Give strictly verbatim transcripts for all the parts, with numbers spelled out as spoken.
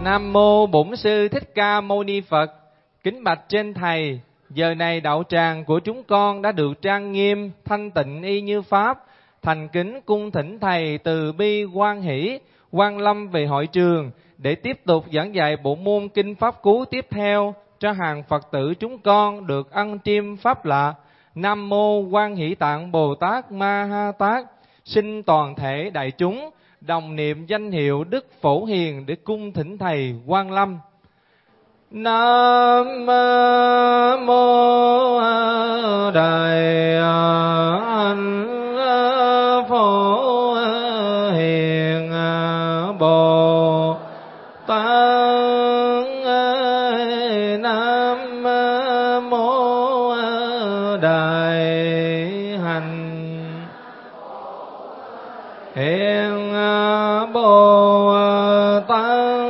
Nam mô Bổn Sư Thích Ca Mâu Ni Phật. Kính bạch trên thầy, giờ này đạo tràng của chúng con đã được trang nghiêm, thanh tịnh y như pháp. Thành kính cung thỉnh thầy từ bi hoan hỷ, quan lâm về hội trường để tiếp tục giảng dạy bộ môn kinh pháp cú tiếp theo cho hàng Phật tử chúng con được ăn triêm pháp lạ. Nam mô Quan Hỷ Tạng Bồ Tát Ma Ha Tát. Xin toàn thể đại chúng đồng niệm danh hiệu Đức Phổ Hiền để cung thỉnh thầy quan lâm. Nam mô Đại Anh Phổ Hiền Bồ Tát. Nam mô Đại Hạnh Hiền Bồ Tát.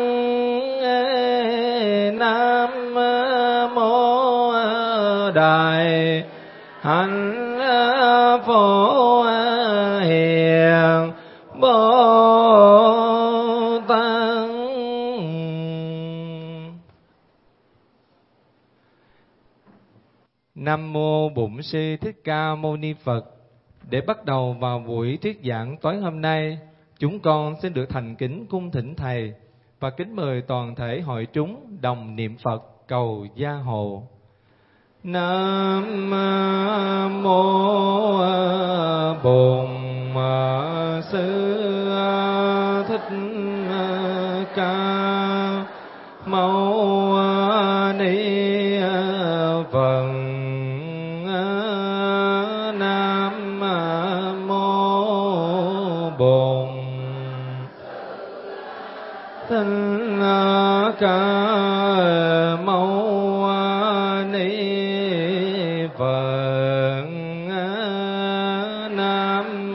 Nam mô Đại Hạnh Phổ Hiền Bồ Tát. Nam mô Bổn Sư Thích Ca Mâu Ni Phật. Để bắt đầu vào buổi thuyết giảng tối hôm nay, chúng con xin được thành kính cung thỉnh thầy và kính mời toàn thể hội chúng đồng niệm Phật cầu gia hộ. Nam mô Bổn Sư Thích Ca Mâu Ni Phật. Nam mô Bổn Thích Ca Mâu Ni Phật. Nam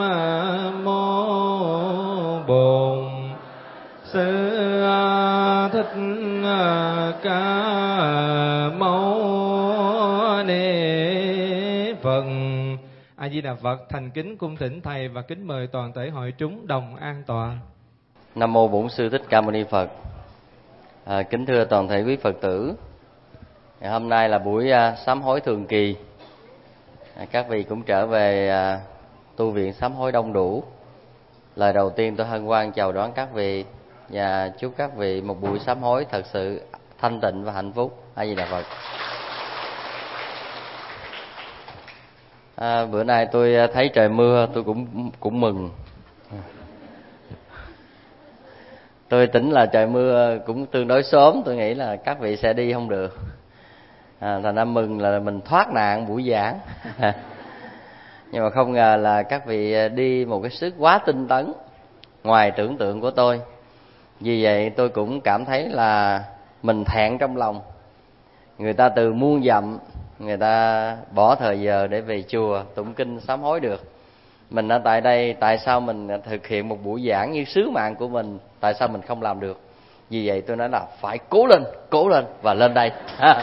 mô Bổn Sư Thích Ca Mâu Ni Phật. A Di Đà Phật. Thành kính cung thỉnh thầy và kính mời toàn thể hội chúng đồng an tọa. Nam mô Bổn Sư Thích Ca Mâu Ni Phật. À, kính thưa toàn thể quý Phật tử, ngày hôm nay là buổi à, sám hối thường kỳ. À, các vị cũng trở về à, tu viện sám hối đông đủ. Lời đầu tiên tôi hân hoan chào đón các vị và chúc các vị một buổi sám hối thật sự thanh tịnh và hạnh phúc. A Di Đà Phật. À, bữa nay tôi thấy trời mưa, tôi cũng cũng mừng. Tôi tính là trời mưa cũng tương đối sớm, tôi nghĩ là các vị sẽ đi không được. À, thành ra mừng là mình thoát nạn buổi giảng. Nhưng mà không ngờ là các vị đi một cái sức quá tinh tấn, ngoài tưởng tượng của tôi. Vì vậy tôi cũng cảm thấy là mình thẹn trong lòng. Người ta từ muôn dặm, người ta bỏ thời giờ để về chùa tụng kinh sám hối được. Mình ở tại đây, tại sao mình thực hiện một buổi giảng như sứ mạng của mình, tại sao mình không làm được? Vì vậy tôi nói là phải cố lên, cố lên và lên đây.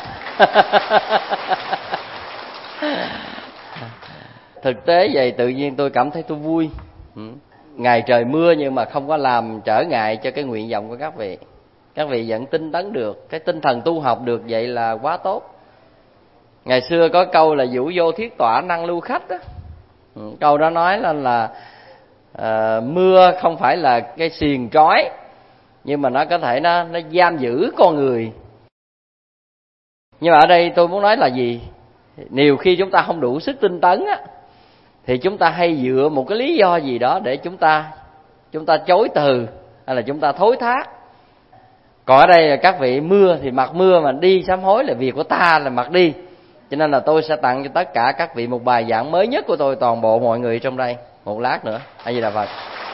Thực tế vậy tự nhiên tôi cảm thấy tôi vui. Ngày trời mưa nhưng mà không có làm trở ngại cho cái nguyện vọng của các vị. Các vị vẫn tinh tấn được, cái tinh thần tu học được, vậy là quá tốt. Ngày xưa có câu là vũ vô thiết tọa năng lưu khách đó. Câu đó nói là, là uh, mưa không phải là cái xiềng trói, nhưng mà nó có thể nó, nó giam giữ con người. Nhưng mà ở đây tôi muốn nói là gì? Nhiều khi chúng ta không đủ sức tinh tấn á, thì chúng ta hay dựa một cái lý do gì đó để chúng ta chúng ta chối từ, hay là chúng ta thối thác. Còn ở đây là các vị mưa thì mặc mưa, mà đi sám hối là việc của ta, là mặc đi. Cho nên là tôi sẽ tặng cho tất cả các vị một bài giảng mới nhất của tôi, toàn bộ mọi người trong đây, một lát nữa. A Di Đà Phật.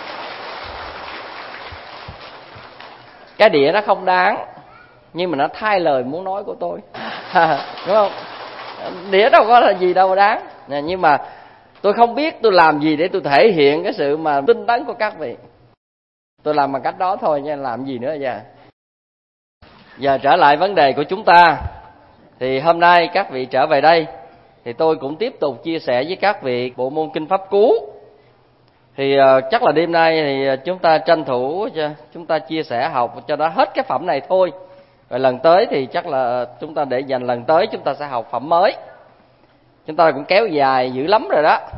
Cái đĩa nó không đáng, nhưng mà nó thay lời muốn nói của tôi. Đúng không? Đĩa đâu có là gì đâu đáng. Nhưng mà tôi không biết tôi làm gì để tôi thể hiện cái sự mà tinh tấn của các vị. Tôi làm bằng cách đó thôi nha, làm gì nữa giờ. Giờ trở lại vấn đề của chúng ta. Thì hôm nay các vị trở về đây, thì tôi cũng tiếp tục chia sẻ với các vị bộ môn kinh pháp cú. Thì uh, chắc là đêm nay thì chúng ta tranh thủ cho chúng ta chia sẻ học cho nó hết cái phẩm này thôi. Rồi lần tới thì chắc là chúng ta để dành lần tới chúng ta sẽ học phẩm mới. Chúng ta cũng kéo dài dữ lắm rồi đó.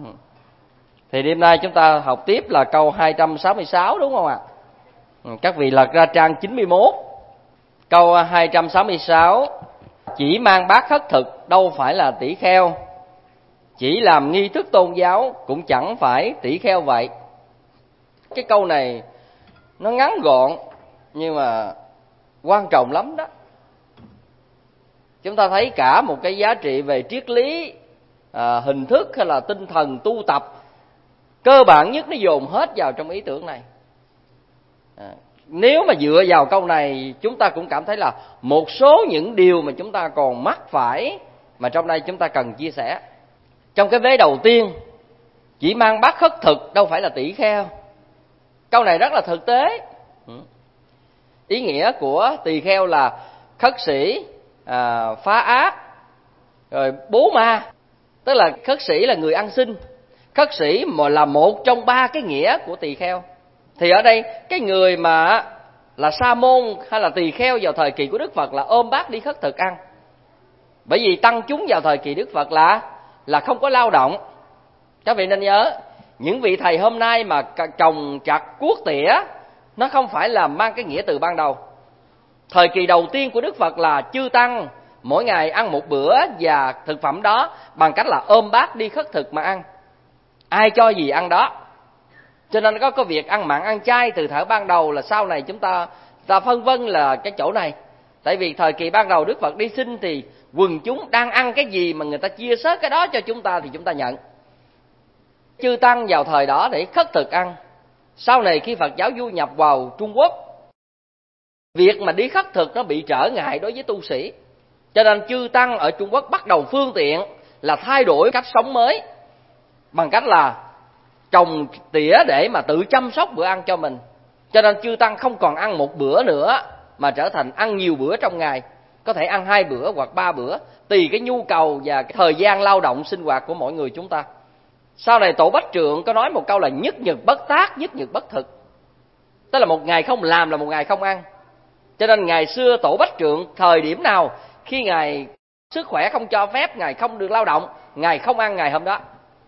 Thì đêm nay chúng ta học tiếp là câu hai trăm sáu mươi sáu, đúng không ạ? Các vị lật ra trang chín mươi mốt. Câu hai trăm sáu mươi sáu: chỉ mang bát khất thực đâu phải là tỷ kheo, chỉ làm nghi thức tôn giáo cũng chẳng phải tỷ kheo vậy. Cái câu này nó ngắn gọn nhưng mà quan trọng lắm đó. Chúng ta thấy cả một cái giá trị về triết lý, à, hình thức hay là tinh thần tu tập, cơ bản nhất nó dồn hết vào trong ý tưởng này. À, nếu mà dựa vào câu này, chúng ta cũng cảm thấy là một số những điều mà chúng ta còn mắc phải mà trong đây chúng ta cần chia sẻ. Trong cái vế đầu tiên, chỉ mang bát khất thực đâu phải là tỷ kheo. Câu này rất là thực tế. Ý nghĩa của tỳ kheo là khất sĩ, à, phá ác, rồi bố ma. Tức là khất sĩ là người ăn xin. Khất sĩ mà là một trong ba cái nghĩa của tỳ kheo. Thì ở đây cái người mà là sa môn hay là tỳ kheo vào thời kỳ của Đức Phật là ôm bát đi khất thực ăn. Bởi vì tăng chúng vào thời kỳ Đức Phật là là không có lao động. Các vị nên nhớ, những vị thầy hôm nay mà trồng chặt cuốc tỉa, nó không phải là mang cái nghĩa từ ban đầu. Thời kỳ đầu tiên của Đức Phật là chư tăng mỗi ngày ăn một bữa, và thực phẩm đó bằng cách là ôm bát đi khất thực mà ăn. Ai cho gì ăn đó. Cho nên có cái việc ăn mặn ăn chay từ thời ban đầu là sau này chúng ta ta phân vân là cái chỗ này. Tại vì thời kỳ ban đầu Đức Phật đi sinh thì quần chúng đang ăn cái gì mà người ta chia sớt cái đó cho chúng ta thì chúng ta nhận. Chư tăng vào thời đó để khất thực ăn. Sau này khi Phật giáo du nhập vào Trung Quốc, việc mà đi khất thực nó bị trở ngại đối với tu sĩ. Cho nên chư tăng ở Trung Quốc bắt đầu phương tiện là thay đổi cách sống mới bằng cách là trồng tỉa để mà tự chăm sóc bữa ăn cho mình. Cho nên chư tăng không còn ăn một bữa nữa mà trở thành ăn nhiều bữa trong ngày. Có thể ăn hai bữa hoặc ba bữa, tùy cái nhu cầu và cái thời gian lao động sinh hoạt của mỗi người chúng ta. Sau này Tổ Bách Trượng có nói một câu là nhất nhật bất tác, nhất nhật bất thực. Tức là một ngày không làm là một ngày không ăn. Cho nên ngày xưa Tổ Bách Trượng thời điểm nào khi Ngài sức khỏe không cho phép, Ngài không được lao động, Ngài không ăn ngày hôm đó.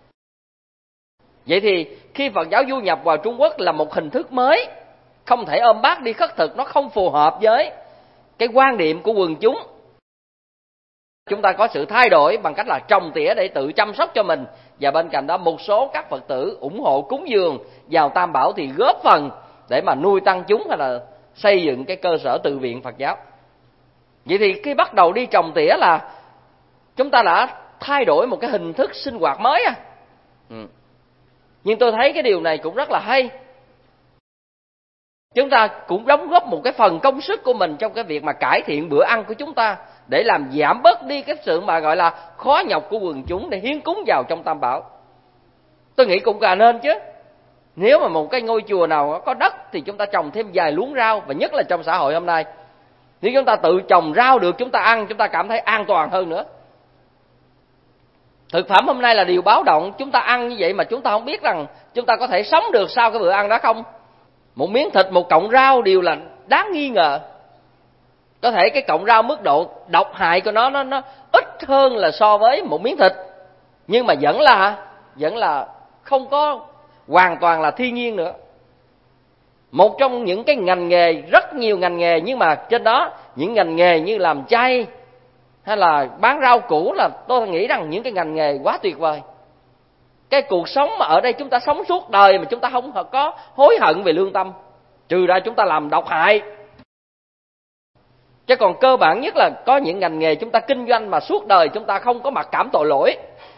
Vậy thì khi Phật giáo du nhập vào Trung Quốc là một hình thức mới, không thể ôm bát đi khất thực, nó không phù hợp với cái quan niệm của quần chúng. Chúng ta có sự thay đổi bằng cách là trồng tỉa để tự chăm sóc cho mình. Và bên cạnh đó một số các Phật tử ủng hộ cúng dường vào Tam Bảo thì góp phần để mà nuôi tăng chúng hay là xây dựng cái cơ sở tự viện Phật giáo. Vậy thì khi bắt đầu đi trồng tỉa là chúng ta đã thay đổi một cái hình thức sinh hoạt mới à. Ừ. Nhưng tôi thấy cái điều này cũng rất là hay. Chúng ta cũng đóng góp một cái phần công sức của mình trong cái việc mà cải thiện bữa ăn của chúng ta, để làm giảm bớt đi cái sự mà gọi là khó nhọc của quần chúng để hiến cúng vào trong Tam Bảo. Tôi nghĩ cũng cả nên chứ. Nếu mà một cái ngôi chùa nào có đất thì chúng ta trồng thêm vài luống rau. Và nhất là trong xã hội hôm nay, nếu chúng ta tự trồng rau được chúng ta ăn, chúng ta cảm thấy an toàn hơn nữa. Thực phẩm hôm nay là điều báo động. Chúng ta ăn như vậy mà chúng ta không biết rằng chúng ta có thể sống được sau cái bữa ăn đó không. Một miếng thịt, một cọng rau đều là đáng nghi ngờ. Có thể cái cọng rau mức độ độc hại của nó nó nó ít hơn là so với một miếng thịt, nhưng mà vẫn là vẫn là không có hoàn toàn là thiên nhiên nữa. Một trong những cái ngành nghề, rất nhiều ngành nghề, nhưng mà trên đó những ngành nghề như làm chay hay là bán rau củ là tôi nghĩ rằng những cái ngành nghề quá tuyệt vời. Cái cuộc sống mà ở đây chúng ta sống suốt đời mà chúng ta không có hối hận về lương tâm, trừ ra chúng ta làm độc hại. Chứ còn cơ bản nhất là có những ngành nghề chúng ta kinh doanh mà suốt đời chúng ta không có mặc cảm tội lỗi.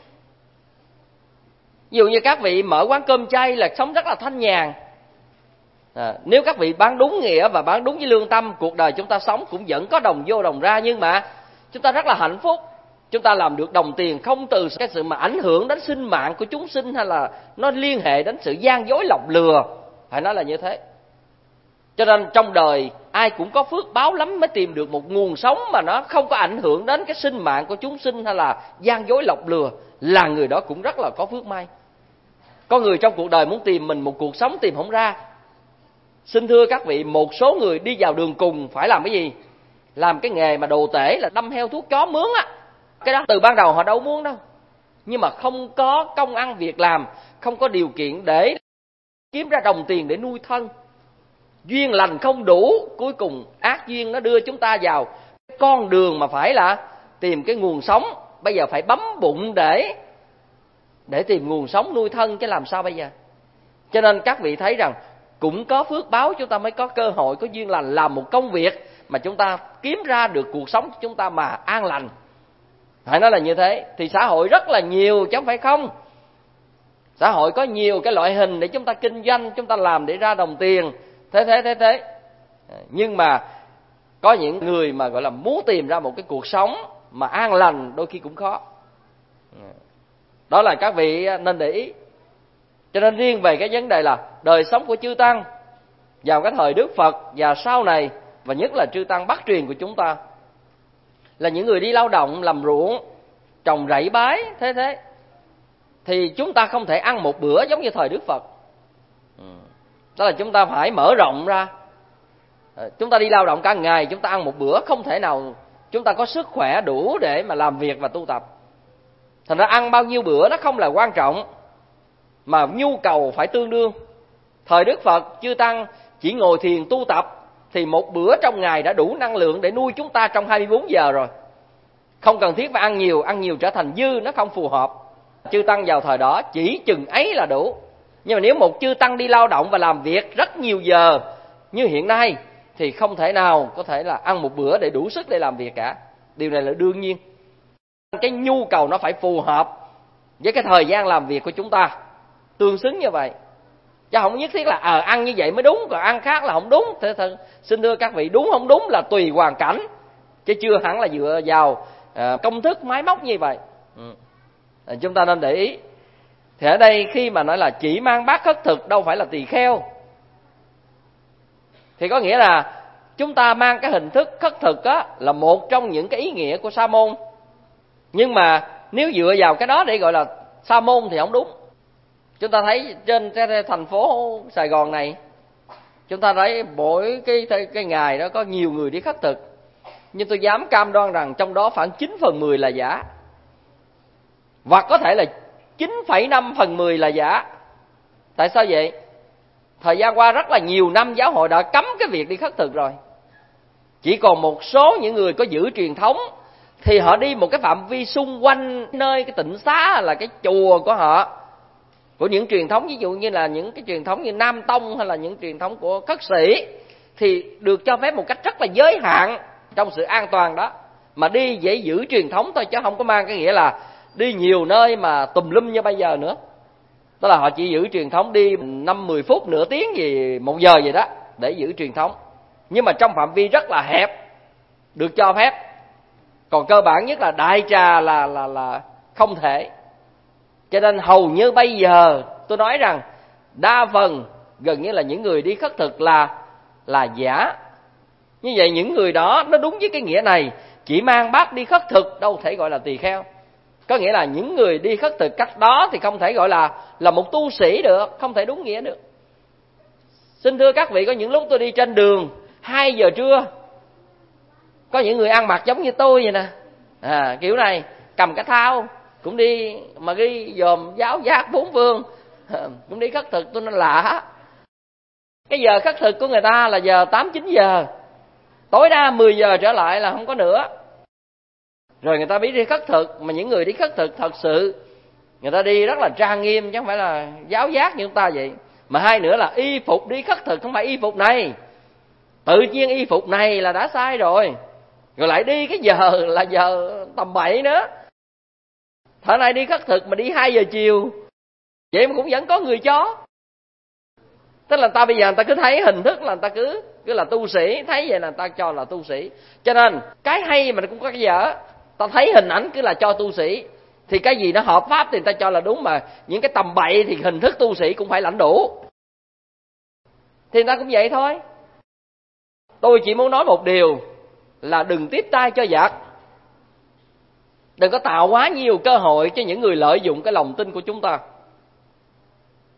Ví dụ như các vị mở quán cơm chay là sống rất là thanh nhàn. À, nếu các vị bán đúng nghĩa và bán đúng với lương tâm, cuộc đời chúng ta sống cũng vẫn có đồng vô đồng ra, nhưng mà chúng ta rất là hạnh phúc. Chúng ta làm được đồng tiền không từ cái sự mà ảnh hưởng đến sinh mạng của chúng sinh, hay là nó liên hệ đến sự gian dối lọc lừa, phải nói là như thế. Cho nên trong đời ai cũng có phước báo lắm mới tìm được một nguồn sống mà nó không có ảnh hưởng đến cái sinh mạng của chúng sinh hay là gian dối lọc lừa, là người đó cũng rất là có phước may. Có người trong cuộc đời muốn tìm mình một cuộc sống tìm không ra. Xin thưa các vị, một số người đi vào đường cùng phải làm cái gì? Làm cái nghề mà đồ tể là đâm heo thuốc chó mướn á. Cái đó từ ban đầu họ đâu muốn đâu. Nhưng mà không có công ăn việc làm, không có điều kiện để kiếm ra đồng tiền để nuôi thân. Duyên lành không đủ, cuối cùng ác duyên nó đưa chúng ta vào con đường mà phải là tìm cái nguồn sống. Bây giờ phải bấm bụng để để tìm nguồn sống nuôi thân, chứ làm sao bây giờ? Cho nên các vị thấy rằng cũng có phước báo chúng ta mới có cơ hội, có duyên lành làm một công việc mà chúng ta kiếm ra được cuộc sống chúng ta mà an lành. Phải nói là như thế. Thì xã hội rất là nhiều chứ không phải không. Xã hội có nhiều cái loại hình để chúng ta kinh doanh, chúng ta làm để ra đồng tiền. Thế thế thế thế. Nhưng mà có những người mà gọi là muốn tìm ra một cái cuộc sống mà an lành đôi khi cũng khó. Đó là các vị nên để ý. Cho nên riêng về cái vấn đề là đời sống của chư Tăng vào cái thời Đức Phật và sau này, và nhất là chư Tăng Bắc truyền của chúng ta, là những người đi lao động, làm ruộng, trồng rẫy bái, thế thế. Thì chúng ta không thể ăn một bữa giống như thời Đức Phật. Đó là chúng ta phải mở rộng ra. Chúng ta đi lao động cả ngày, chúng ta ăn một bữa, không thể nào chúng ta có sức khỏe đủ để mà làm việc và tu tập. Thành ra ăn bao nhiêu bữa nó không là quan trọng, mà nhu cầu phải tương đương. Thời Đức Phật, chư Tăng chỉ ngồi thiền tu tập thì một bữa trong ngày đã đủ năng lượng để nuôi chúng ta trong hai mươi bốn giờ rồi. Không cần thiết phải ăn nhiều, ăn nhiều trở thành dư, nó không phù hợp. Chư Tăng vào thời đó chỉ chừng ấy là đủ. Nhưng mà nếu một chư Tăng đi lao động và làm việc rất nhiều giờ như hiện nay thì không thể nào có thể là ăn một bữa để đủ sức để làm việc cả. Điều này là đương nhiên. Cái nhu cầu nó phải phù hợp với cái thời gian làm việc của chúng ta, tương xứng như vậy. Chứ không nhất thiết là à, ăn như vậy mới đúng, còn ăn khác là không đúng. Thế thật, xin thưa các vị, đúng không đúng là tùy hoàn cảnh, chứ chưa hẳn là dựa vào à, công thức máy móc như vậy. Ừ. À, chúng ta nên để ý. Thì ở đây khi mà nói là chỉ mang bát khất thực đâu phải là tỳ kheo, thì có nghĩa là chúng ta mang cái hình thức khất thực á, là một trong những cái ý nghĩa của sa môn. Nhưng mà nếu dựa vào cái đó để gọi là sa môn thì không đúng. Chúng ta thấy trên cái thành phố Sài Gòn này, chúng ta thấy mỗi cái, cái ngày đó có nhiều người đi khất thực. Nhưng tôi dám cam đoan rằng trong đó khoảng chín phần mười là giả. Hoặc có thể là chín phẩy năm phần mười là giả. Tại sao vậy? Thời gian qua rất là nhiều năm giáo hội đã cấm cái việc đi khất thực rồi. Chỉ còn một số những người có giữ truyền thống thì họ đi một cái phạm vi xung quanh nơi cái tịnh xá là cái chùa của họ, của những truyền thống, ví dụ như là những cái truyền thống như Nam Tông hay là những truyền thống của khất sĩ, thì được cho phép một cách rất là giới hạn trong sự an toàn đó, mà đi để giữ truyền thống thôi, chứ không có mang cái nghĩa là đi nhiều nơi mà tùm lum như bây giờ nữa. Đó là họ chỉ giữ truyền thống đi năm mười phút, nửa tiếng gì, một giờ gì đó để giữ truyền thống, nhưng mà trong phạm vi rất là hẹp được cho phép. Còn cơ bản nhất là đại trà là là là không thể. Cho nên hầu như bây giờ tôi nói rằng đa phần gần như là những người đi khất thực là là giả. Như vậy những người đó nó đúng với cái nghĩa này, chỉ mang bát đi khất thực đâu thể gọi là tỳ kheo. Có nghĩa là những người đi khất thực cách đó thì không thể gọi là là một tu sĩ được, không thể đúng nghĩa được. Xin thưa các vị, có những lúc tôi đi trên đường hai giờ trưa, có những người ăn mặc giống như tôi vậy nè, à, kiểu này cầm cái thao cũng đi mà đi dòm giáo giác bốn phương, cũng đi khất thực. Tôi nói lạ, cái giờ khất thực của người ta là giờ tám chín giờ, tối đa mười giờ trở lại là không có nữa. Rồi người ta biết đi khất thực, mà những người đi khất thực thật sự người ta đi rất là trang nghiêm, chứ không phải là giáo giác như chúng ta vậy. Mà hai nữa là y phục đi khất thực không phải y phục này, tự nhiên y phục này là đã sai rồi, rồi lại đi cái giờ là giờ tầm bậy nữa. Thở này đi khất thực mà đi hai giờ chiều, vậy mà cũng vẫn có người chó. Tức là ta bây giờ người ta cứ thấy hình thức là người ta cứ cứ là tu sĩ, thấy vậy là người ta cho là tu sĩ. Cho nên cái hay mà cũng có cái dở. Ta thấy hình ảnh cứ là cho tu sĩ, thì cái gì nó hợp pháp thì người ta cho là đúng, mà những cái tầm bậy thì hình thức tu sĩ cũng phải lãnh đủ, thì người ta cũng vậy thôi. Tôi chỉ muốn nói một điều là đừng tiếp tay cho giặc, đừng có tạo quá nhiều cơ hội cho những người lợi dụng cái lòng tin của chúng ta.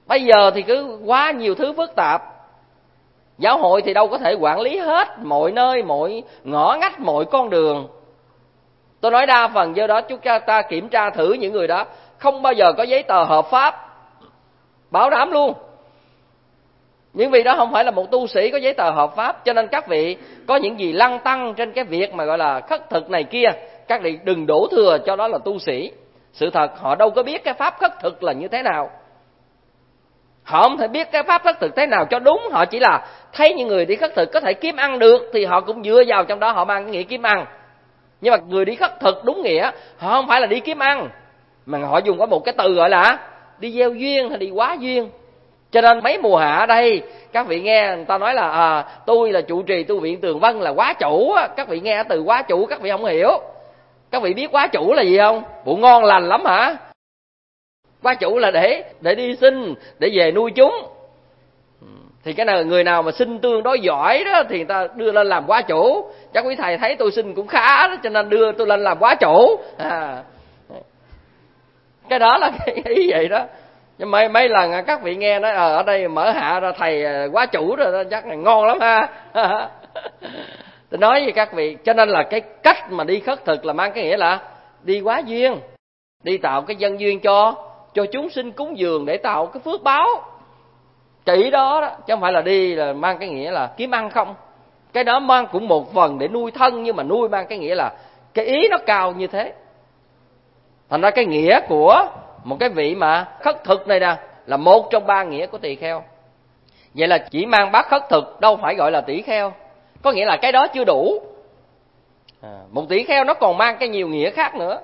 Bây giờ thì cứ quá nhiều thứ phức tạp. Giáo hội thì đâu có thể quản lý hết mọi nơi, mọi ngõ ngách, mọi con đường. Tôi nói đa phần do đó chúng ta kiểm tra thử những người đó không bao giờ có giấy tờ hợp pháp, bảo đảm luôn. Những vị đó không phải là một tu sĩ có giấy tờ hợp pháp. Cho nên các vị có những gì lăng tăng trên cái việc mà gọi là khất thực này kia, các vị đừng đổ thừa cho đó là tu sĩ. Sự thật họ đâu có biết cái pháp khất thực là như thế nào. Họ không thể biết cái pháp khất thực thế nào cho đúng. Họ chỉ là thấy những người đi khất thực có thể kiếm ăn được thì họ cũng dựa vào trong đó họ mang cái nghĩa kiếm ăn. Nhưng mà người đi khất thực đúng nghĩa, họ không phải là đi kiếm ăn, mà họ dùng có một cái từ gọi là đi gieo duyên hay đi hóa duyên. Cho nên mấy mùa hạ ở đây, các vị nghe người ta nói là à, tôi là trụ trì tu viện Tường Vân là quá chủ. Các vị nghe từ quá chủ các vị không hiểu. Các vị biết quá chủ là gì không? Bộ ngon lành lắm hả? Quá chủ là để để đi xin, để về nuôi chúng. Thì cái nào người nào mà sinh tương đối giỏi đó thì người ta đưa lên làm quá chủ. Chắc quý thầy thấy tôi sinh cũng khá đó, cho nên đưa tôi lên làm quá chủ. À, cái đó là cái ý vậy đó. Nhưng mấy mấy lần các vị nghe nói ở đây mở hạ ra thầy quá chủ rồi đó, chắc là ngon lắm ha. Tôi nói với các vị, cho nên là cái cách mà đi khất thực là mang cái nghĩa là đi hóa duyên, đi tạo cái nhân duyên cho cho chúng sinh cúng dường để tạo cái phước báo. Chỉ đó, đó chứ không phải là đi là mang cái nghĩa là kiếm ăn không. Cái đó mang cũng một phần để nuôi thân, nhưng mà nuôi mang cái nghĩa là cái ý nó cao như thế. Thành ra cái nghĩa của một cái vị mà khất thực này nè là một trong ba nghĩa của tỳ kheo. Vậy là chỉ mang bát khất thực đâu phải gọi là tỷ kheo. Có nghĩa là cái đó chưa đủ. À, một tỷ kheo nó còn mang cái nhiều nghĩa khác nữa.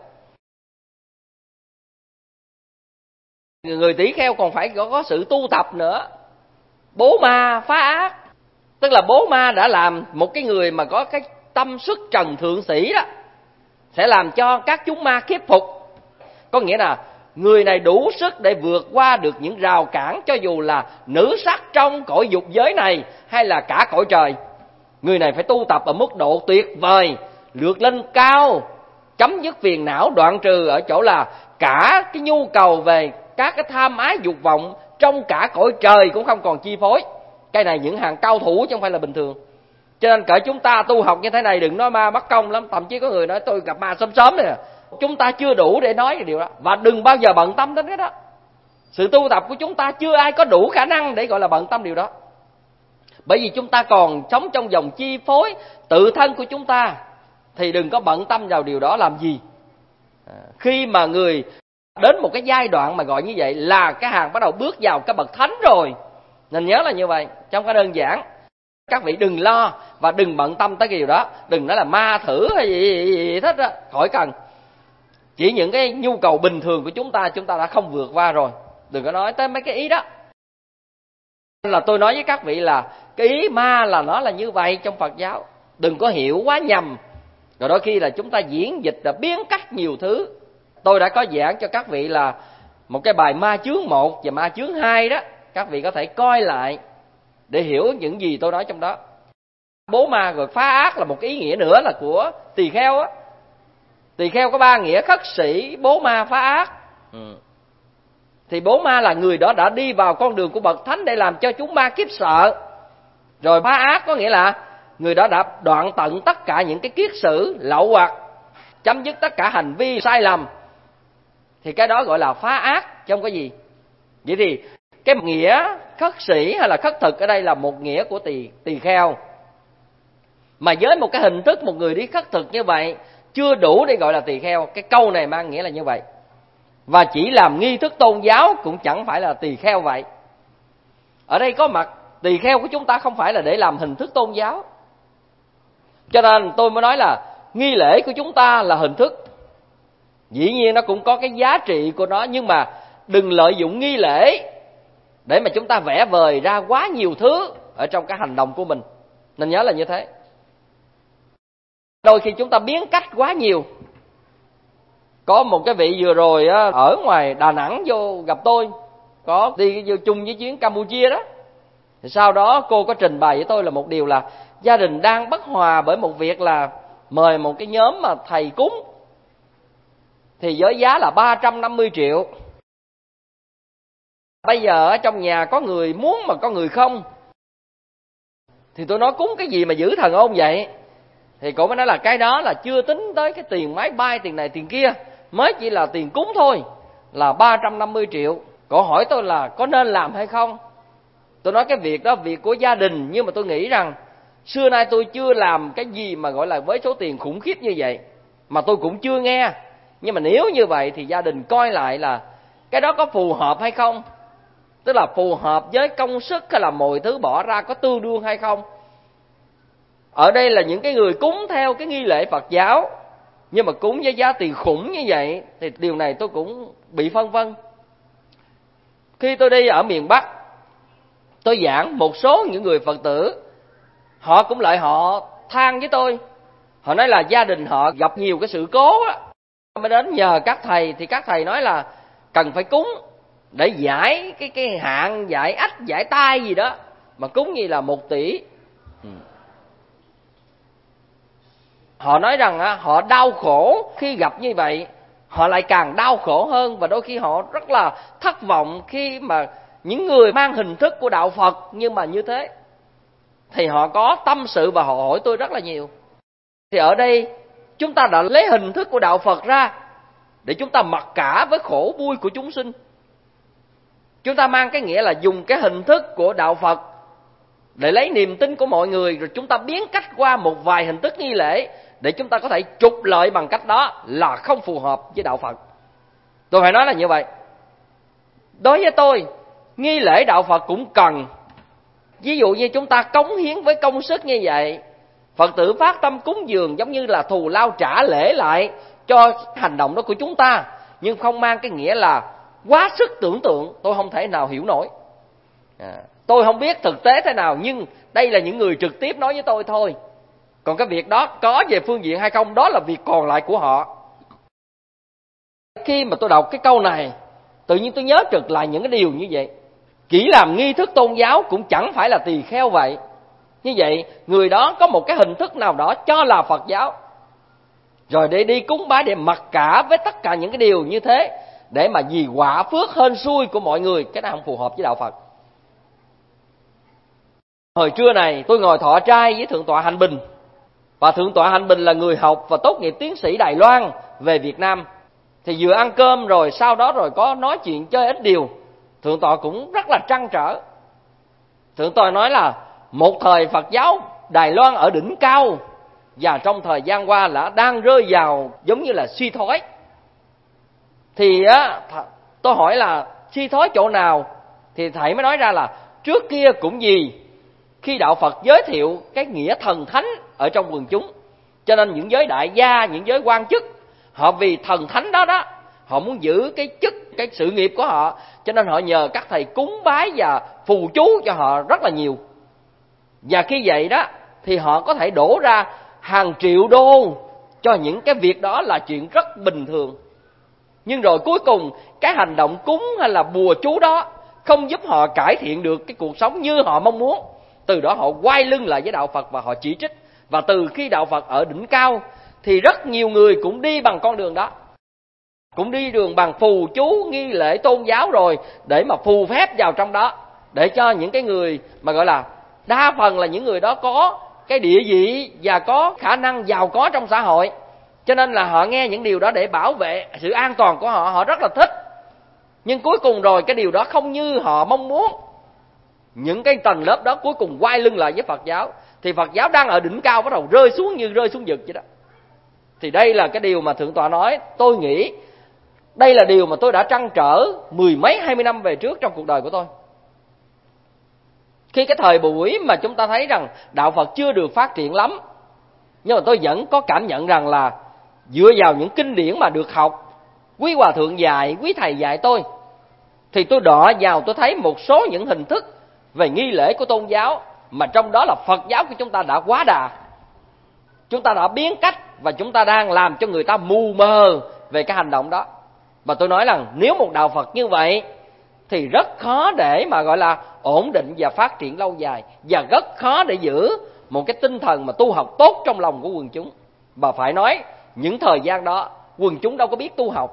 Người tỷ kheo còn phải có, có sự tu tập nữa. Bố ma phá ác, tức là bố ma đã làm một cái người mà có cái tâm sức trần thượng sĩ đó, sẽ làm cho các chúng ma khiếp phục. Có nghĩa là người này đủ sức để vượt qua được những rào cản, cho dù là nữ sắc trong cõi dục giới này hay là cả cõi trời. Người này phải tu tập ở mức độ tuyệt vời, lượt lên cao, chấm dứt phiền não, đoạn trừ ở chỗ là cả cái nhu cầu về các cái tham ái dục vọng trong cả cõi trời cũng không còn chi phối. Cái này những hàng cao thủ chứ không phải là bình thường. Cho nên cỡ chúng ta tu học như thế này đừng nói ma mất công lắm. Thậm chí có người nói tôi gặp ma sớm sớm này. Chúng ta chưa đủ để nói cái điều đó. Và đừng bao giờ bận tâm đến cái đó. Sự tu tập của chúng ta chưa ai có đủ khả năng để gọi là bận tâm điều đó. Bởi vì chúng ta còn sống trong vòng chi phối tự thân của chúng ta, thì đừng có bận tâm vào điều đó làm gì. Khi mà người đến một cái giai đoạn mà gọi như vậy là cái hàng bắt đầu bước vào cái bậc thánh rồi. Nên nhớ là như vậy, trong cái đơn giản. Các vị đừng lo và đừng bận tâm tới cái điều đó. Đừng nói là ma thử hay gì, gì, gì, gì hết á, khỏi cần. Chỉ những cái nhu cầu bình thường của chúng ta, chúng ta đã không vượt qua rồi. Đừng có nói tới mấy cái ý đó. Nên là tôi nói với các vị là cái ý ma là nó là như vậy trong Phật giáo. Đừng có hiểu quá nhầm. Rồi đôi khi là chúng ta diễn dịch là biến cách nhiều thứ. Tôi đã có giảng cho các vị là một cái bài ma chướng một và ma chướng hai đó. Các vị có thể coi lại để hiểu những gì tôi nói trong đó. Bố ma rồi phá ác là một cái ý nghĩa nữa là của tỳ kheo á. Tỳ kheo có ba nghĩa: khất sĩ, bố ma, phá ác. Ừ. Thì bố ma là người đó đã đi vào con đường của bậc thánh để làm cho chúng ma khiếp sợ. Rồi phá ác có nghĩa là người đó đã đoạn tận tất cả những cái kiết sử lậu hoặc, chấm dứt tất cả hành vi sai lầm. Thì cái đó gọi là phá ác chứ không có gì. Vậy thì cái nghĩa khất sĩ hay là khất thực ở đây là một nghĩa của tỳ tỳ kheo. Mà với một cái hình thức một người đi khất thực như vậy chưa đủ để gọi là tỳ kheo. Cái câu này mang nghĩa là như vậy. Và chỉ làm nghi thức tôn giáo cũng chẳng phải là tỳ kheo vậy. Ở đây có mặt tỳ kheo của chúng ta không phải là để làm hình thức tôn giáo. Cho nên tôi mới nói là nghi lễ của chúng ta là hình thức. Dĩ nhiên nó cũng có cái giá trị của nó, nhưng mà đừng lợi dụng nghi lễ để mà chúng ta vẽ vời ra quá nhiều thứ ở trong cái hành động của mình. Nên nhớ là như thế. Đôi khi chúng ta biến cách quá nhiều. Có một cái vị vừa rồi ở ngoài Đà Nẵng vô gặp tôi, có đi vô chung với chuyến Campuchia đó. Thì sau đó cô có trình bày với tôi là một điều là gia đình đang bất hòa bởi một việc là mời một cái nhóm mà thầy cúng. Thì với giá là ba trăm năm mươi triệu. Bây giờ ở trong nhà có người muốn mà có người không, thì tôi nói cúng cái gì mà giữ thần ôn vậy? Thì cổ mới nói là cái đó là chưa tính tới cái tiền máy bay, tiền này tiền kia, mới chỉ là tiền cúng thôi, là ba trăm năm mươi triệu. Cổ hỏi tôi là có nên làm hay không. Tôi nói cái việc đó việc của gia đình, nhưng mà tôi nghĩ rằng xưa nay tôi chưa làm cái gì mà gọi là với số tiền khủng khiếp như vậy, mà tôi cũng chưa nghe. Nhưng mà nếu như vậy thì gia đình coi lại là cái đó có phù hợp hay không, tức là phù hợp với công sức hay là mọi thứ bỏ ra có tương đương hay không. Ở đây là những cái người cúng theo cái nghi lễ Phật giáo, nhưng mà cúng với giá tiền khủng như vậy, thì điều này tôi cũng bị phân vân. Khi tôi đi ở miền Bắc, tôi giảng, một số những người Phật tử họ cũng lại họ than với tôi. Họ nói là gia đình họ gặp nhiều cái sự cố á, mới đến nhờ các thầy. Thì các thầy nói là cần phải cúng để giải cái cái hạn, giải ách, giải tai gì đó, mà cúng như là một tỷ. ừ. Họ nói rằng á, họ đau khổ khi gặp như vậy, họ lại càng đau khổ hơn, và đôi khi họ rất là thất vọng khi mà những người mang hình thức của đạo Phật nhưng mà như thế. Thì họ có tâm sự và họ hỏi tôi rất là nhiều. Thì ở đây chúng ta đã lấy hình thức của đạo Phật ra để chúng ta mặc cả với khổ vui của chúng sinh. Chúng ta mang cái nghĩa là dùng cái hình thức của đạo Phật để lấy niềm tin của mọi người, rồi chúng ta biến cách qua một vài hình thức nghi lễ để chúng ta có thể trục lợi bằng cách đó, là không phù hợp với đạo Phật. Tôi phải nói là như vậy. Đối với tôi, nghi lễ đạo Phật cũng cần. Ví dụ như chúng ta cống hiến với công sức như vậy, Phật tử phát tâm cúng dường giống như là thù lao trả lễ lại cho hành động đó của chúng ta, nhưng không mang cái nghĩa là quá sức tưởng tượng. Tôi không thể nào hiểu nổi. à, Tôi không biết thực tế thế nào, nhưng đây là những người trực tiếp nói với tôi thôi. Còn cái việc đó có về phương diện hay không, đó là việc còn lại của họ. Khi mà tôi đọc cái câu này, tự nhiên tôi nhớ trực lại những cái điều như vậy. Chỉ làm nghi thức tôn giáo cũng chẳng phải là tỳ kheo vậy. Như vậy, người đó có một cái hình thức nào đó cho là Phật giáo, rồi để đi cúng bái để mặc cả với tất cả những cái điều như thế, để mà vì quả phước hên xui của mọi người. Cái đó không phù hợp với đạo Phật. Hồi trưa này tôi ngồi thọ trai với Thượng tọa Hạnh Bình. Và Thượng tọa Hạnh Bình là người học và tốt nghiệp tiến sĩ Đài Loan về Việt Nam. Thì vừa ăn cơm rồi sau đó rồi có nói chuyện chơi ít điều. Thượng tọa cũng rất là trăn trở. Thượng tọa nói là một thời Phật giáo Đài Loan ở đỉnh cao, và trong thời gian qua là đang rơi vào giống như là suy thoái. Thì á, tôi hỏi là suy thoái chỗ nào? Thì thầy mới nói ra là trước kia cũng gì, khi đạo Phật giới thiệu cái nghĩa thần thánh ở trong quần chúng, cho nên những giới đại gia, những giới quan chức, họ vì thần thánh đó đó, họ muốn giữ cái chức, cái sự nghiệp của họ, cho nên họ nhờ các thầy cúng bái và phù chú cho họ rất là nhiều. Và khi vậy đó thì họ có thể đổ ra hàng triệu đô cho những cái việc đó là chuyện rất bình thường. Nhưng rồi cuối cùng cái hành động cúng hay là bùa chú đó không giúp họ cải thiện được cái cuộc sống như họ mong muốn. Từ đó họ quay lưng lại với đạo Phật và họ chỉ trích. Và từ khi đạo Phật ở đỉnh cao thì rất nhiều người cũng đi bằng con đường đó, cũng đi đường bằng phù chú, nghi lễ tôn giáo rồi, để mà phù phép vào trong đó, để cho những cái người mà gọi là đa phần là những người đó có cái địa vị và có khả năng giàu có trong xã hội, cho nên là họ nghe những điều đó để bảo vệ sự an toàn của họ, họ rất là thích. Nhưng cuối cùng rồi cái điều đó không như họ mong muốn. Những cái tầng lớp đó cuối cùng quay lưng lại với Phật giáo, thì Phật giáo đang ở đỉnh cao bắt đầu rơi xuống như rơi xuống vực vậy đó. Thì đây là cái điều mà Thượng tọa nói. Tôi nghĩ đây là điều mà tôi đã trăn trở mười mấy hai mươi năm về trước trong cuộc đời của tôi. Khi cái thời buổi mà chúng ta thấy rằng đạo Phật chưa được phát triển lắm, nhưng mà tôi vẫn có cảm nhận rằng là dựa vào những kinh điển mà được học, quý hòa thượng dạy, quý thầy dạy tôi, thì tôi đọ vào tôi thấy một số những hình thức về nghi lễ của tôn giáo, mà trong đó là Phật giáo của chúng ta đã quá đà. Chúng ta đã biến cách và chúng ta đang làm cho người ta mù mờ về cái hành động đó. Và tôi nói rằng nếu một đạo Phật như vậy thì rất khó để mà gọi là ổn định và phát triển lâu dài, và rất khó để giữ một cái tinh thần mà tu học tốt trong lòng của quần chúng. Và phải nói những thời gian đó quần chúng đâu có biết tu học,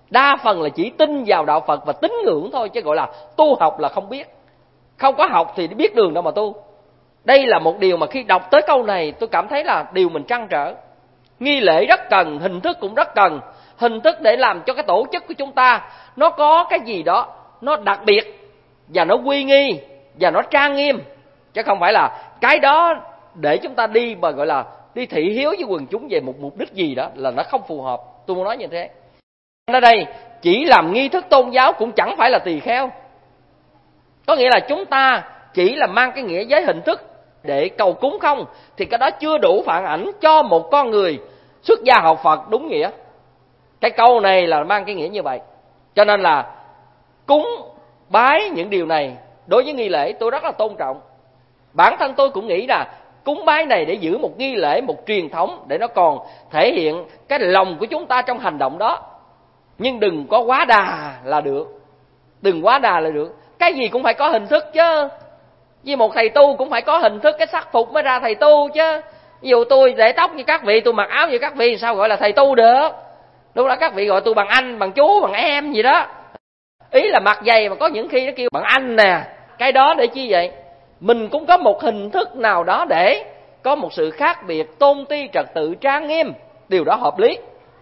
Đa phần là chỉ tin vào đạo Phật và tín ngưỡng thôi, chứ gọi là tu học là không biết. Không có học thì biết đường đâu mà tu. Đây là một điều mà khi đọc tới câu này tôi cảm thấy là điều mình trăn trở. Nghi lễ rất cần, hình thức cũng rất cần. Hình thức để làm cho cái tổ chức của chúng ta nó có cái gì đó nó đặc biệt và nó uy nghi và nó trang nghiêm, chứ không phải là cái đó để chúng ta đi mà gọi là đi thị hiếu với quần chúng về một mục đích gì đó là nó không phù hợp. Tôi muốn nói như thế. Ở đây chỉ làm nghi thức tôn giáo cũng chẳng phải là tỳ kheo. Có nghĩa là chúng ta chỉ là mang cái nghĩa giới hình thức để cầu cúng không, thì cái đó chưa đủ phản ảnh cho một con người xuất gia học Phật đúng nghĩa. Cái câu này là mang cái nghĩa như vậy. Cho nên là cúng bái những điều này đối với nghi lễ tôi rất là tôn trọng. Bản thân tôi cũng nghĩ là cúng bái này để giữ một nghi lễ, một truyền thống, để nó còn thể hiện cái lòng của chúng ta trong hành động đó. Nhưng đừng có quá đà là được. Đừng quá đà là được. Cái gì cũng phải có hình thức chứ. Vì một thầy tu cũng phải có hình thức, cái sắc phục mới ra thầy tu chứ. Ví dụ tôi để tóc như các vị, tôi mặc áo như các vị, sao gọi là thầy tu được? Lúc đó các vị gọi tôi bằng anh, bằng chú, bằng em gì đó. Ý là mặc giày mà có những khi nó kêu bằng anh nè. Cái đó để chi vậy? Mình cũng có một hình thức nào đó để có một sự khác biệt, tôn ti trật tự trang nghiêm. Điều đó hợp lý.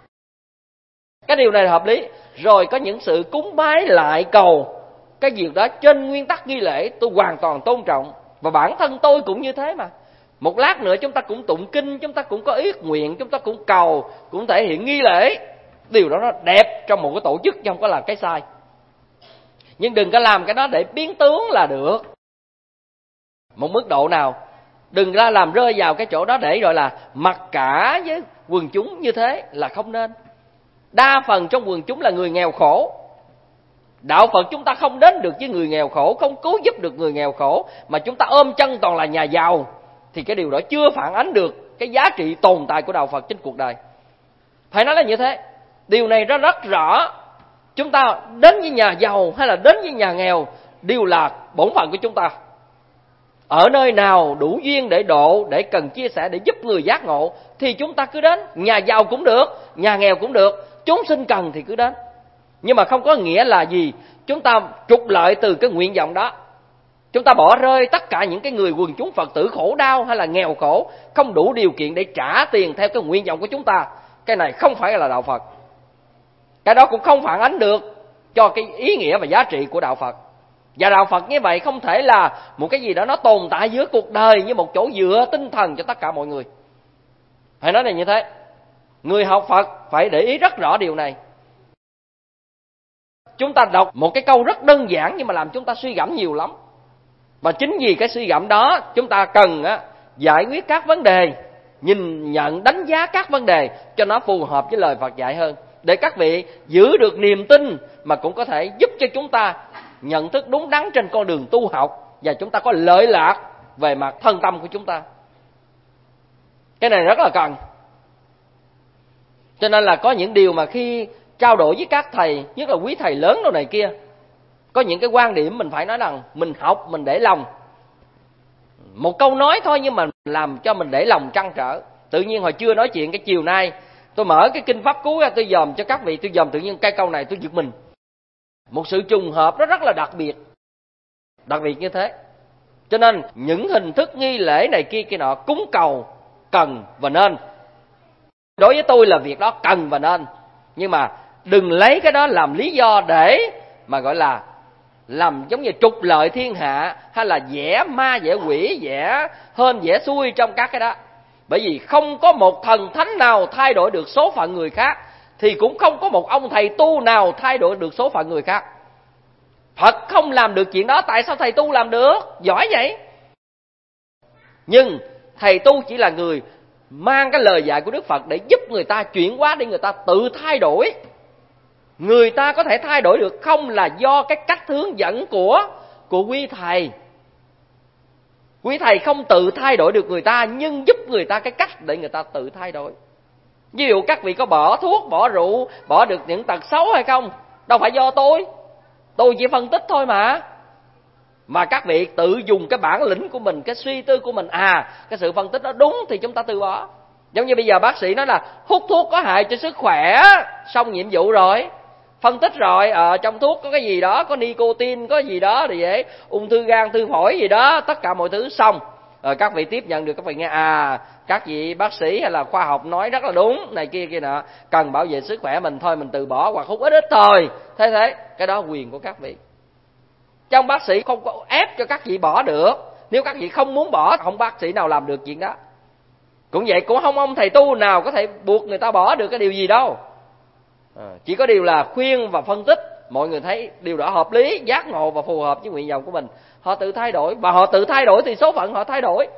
Cái điều này là hợp lý. Rồi có những sự cúng bái lại cầu, cái việc đó trên nguyên tắc nghi lễ tôi hoàn toàn tôn trọng. Và bản thân tôi cũng như thế mà. Một lát nữa chúng ta cũng tụng kinh, chúng ta cũng có ước nguyện, chúng ta cũng cầu, cũng thể hiện nghi lễ. Điều đó nó đẹp trong một cái tổ chức, chứ không có là cái sai. Nhưng đừng có làm cái đó để biến tướng là được. Một mức độ nào. Đừng ra làm rơi vào cái chỗ đó để gọi là mặc cả với quần chúng như thế là không nên. Đa phần trong quần chúng là người nghèo khổ. Đạo Phật chúng ta không đến được với người nghèo khổ, không cứu giúp được người nghèo khổ, mà chúng ta ôm chân toàn là nhà giàu, thì cái điều đó chưa phản ánh được cái giá trị tồn tại của đạo Phật trên cuộc đời. Phải nói là như thế. Điều này nó rất rõ. Chúng ta đến với nhà giàu hay là đến với nhà nghèo đều là bổn phận của chúng ta. Ở nơi nào đủ duyên để độ, để cần chia sẻ, để giúp người giác ngộ thì chúng ta cứ đến. Nhà giàu cũng được, nhà nghèo cũng được, chúng sinh cần thì cứ đến. Nhưng mà không có nghĩa là gì chúng ta trục lợi từ cái nguyện vọng đó. Chúng ta bỏ rơi tất cả những cái người quần chúng Phật tử khổ đau hay là nghèo khổ, không đủ điều kiện để trả tiền theo cái nguyện vọng của chúng ta. Cái này không phải là đạo Phật. Cái đó cũng không phản ánh được cho cái ý nghĩa và giá trị của đạo Phật. Và đạo Phật như vậy không thể là một cái gì đó nó tồn tại giữa cuộc đời như một chỗ dựa tinh thần cho tất cả mọi người. Phải nói là như thế. Người học Phật phải để ý rất rõ điều này. Chúng ta đọc một cái câu rất đơn giản nhưng mà làm chúng ta suy gẫm nhiều lắm. Và chính vì cái suy gẫm đó chúng ta cần á, giải quyết các vấn đề, nhìn nhận đánh giá các vấn đề cho nó phù hợp với lời Phật dạy hơn. Để các vị giữ được niềm tin mà cũng có thể giúp cho chúng ta nhận thức đúng đắn trên con đường tu học, và chúng ta có lợi lạc về mặt thân tâm của chúng ta. Cái này rất là cần. Cho nên là có những điều mà khi trao đổi với các thầy, nhất là quý thầy lớn đâu này kia, có những cái quan điểm mình phải nói rằng mình học, mình để lòng. Một câu nói thôi nhưng mà làm cho mình để lòng trăn trở. Tự nhiên hồi trưa nói chuyện cái chiều nay, tôi mở cái kinh Pháp Cú ra, tôi dòm cho các vị, tôi dòm tự nhiên cái câu này tôi giật mình. Một sự trùng hợp nó rất là đặc biệt. Đặc biệt như thế. Cho nên những hình thức nghi lễ này kia kia nọ, cúng cầu cần và nên. Đối với tôi là việc đó cần và nên. Nhưng mà đừng lấy cái đó làm lý do để mà gọi là làm giống như trục lợi thiên hạ, hay là vẽ ma vẽ quỷ, vẽ hên vẽ xui trong các cái đó. Bởi vì không có một thần thánh nào thay đổi được số phận người khác, thì cũng không có một ông thầy tu nào thay đổi được số phận người khác. Phật không làm được chuyện đó, tại sao thầy tu làm được? Giỏi vậy. Nhưng thầy tu chỉ là người mang cái lời dạy của Đức Phật để giúp người ta chuyển hóa, để người ta tự thay đổi. Người ta có thể thay đổi được không là do cái cách hướng dẫn của của quý thầy. Quý thầy không tự thay đổi được người ta, nhưng giúp người ta cái cách để người ta tự thay đổi. Ví dụ các vị có bỏ thuốc, bỏ rượu, bỏ được những tật xấu hay không? Đâu phải do tôi. Tôi chỉ phân tích thôi mà. Mà các vị tự dùng cái bản lĩnh của mình, cái suy tư của mình. À, cái sự phân tích đó đúng thì chúng ta từ bỏ. Giống như bây giờ bác sĩ nói là hút thuốc có hại cho sức khỏe, xong nhiệm vụ rồi. phân tích rồi, ở trong thuốc có cái gì đó, có nicotine, có gì đó thì dễ ung thư gan, thư phổi gì đó, tất cả mọi thứ xong. Rồi các vị tiếp nhận được, các vị nghe à, các vị bác sĩ hay là khoa học nói rất là đúng, này kia kia nọ, cần bảo vệ sức khỏe mình thôi mình từ bỏ hoặc hút ít ít thôi. Thế thế, cái đó quyền của các vị. Trong bác sĩ không có ép cho các vị bỏ được. Nếu các vị không muốn bỏ, không bác sĩ nào làm được chuyện đó. Cũng vậy, cũng không ông thầy tu nào có thể buộc người ta bỏ được cái điều gì đâu. À, chỉ có điều là khuyên và phân tích, mọi người thấy điều đó hợp lý, giác ngộ và phù hợp với nguyện vọng của mình, họ tự thay đổi. Và họ tự thay đổi thì số phận họ thay đổi,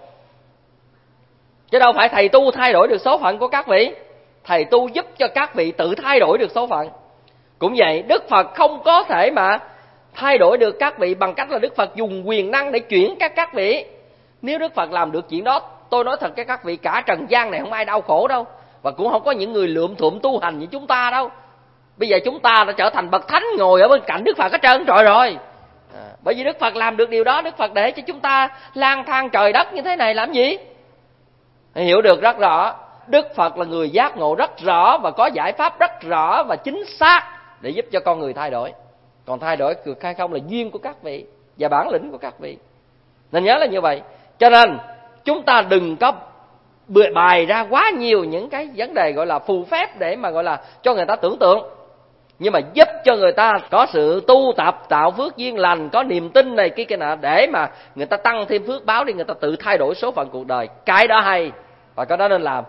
chứ đâu phải thầy tu thay đổi được số phận của các vị. Thầy tu giúp cho các vị tự thay đổi được số phận. Cũng vậy, Đức Phật không có thể mà thay đổi được các vị bằng cách là Đức Phật dùng quyền năng để chuyển các các vị. Nếu Đức Phật làm được chuyện đó, tôi nói thật với các vị, cả trần gian này không ai đau khổ đâu, và cũng không có những người lượm thượm tu hành như chúng ta đâu. Bây giờ chúng ta đã trở thành bậc thánh ngồi ở bên cạnh Đức Phật hết trơn trọi rồi. À, bởi vì Đức Phật làm được điều đó, Đức Phật để cho chúng ta lang thang trời đất như thế này làm gì? Hiểu được rất rõ, Đức Phật là người giác ngộ rất rõ và có giải pháp rất rõ và chính xác để giúp cho con người thay đổi. Còn thay đổi được hay không là duyên của các vị và bản lĩnh của các vị. Nên nhớ là như vậy. Cho nên chúng ta đừng có bày ra quá nhiều những cái vấn đề gọi là phù phép để mà gọi là cho người ta tưởng tượng, nhưng mà giúp cho người ta có sự tu tập, tạo phước duyên lành, có niềm tin này kia kia nọ, để mà người ta tăng thêm phước báo để người ta tự thay đổi số phận cuộc đời. Cái đó hay và cái đó nên làm.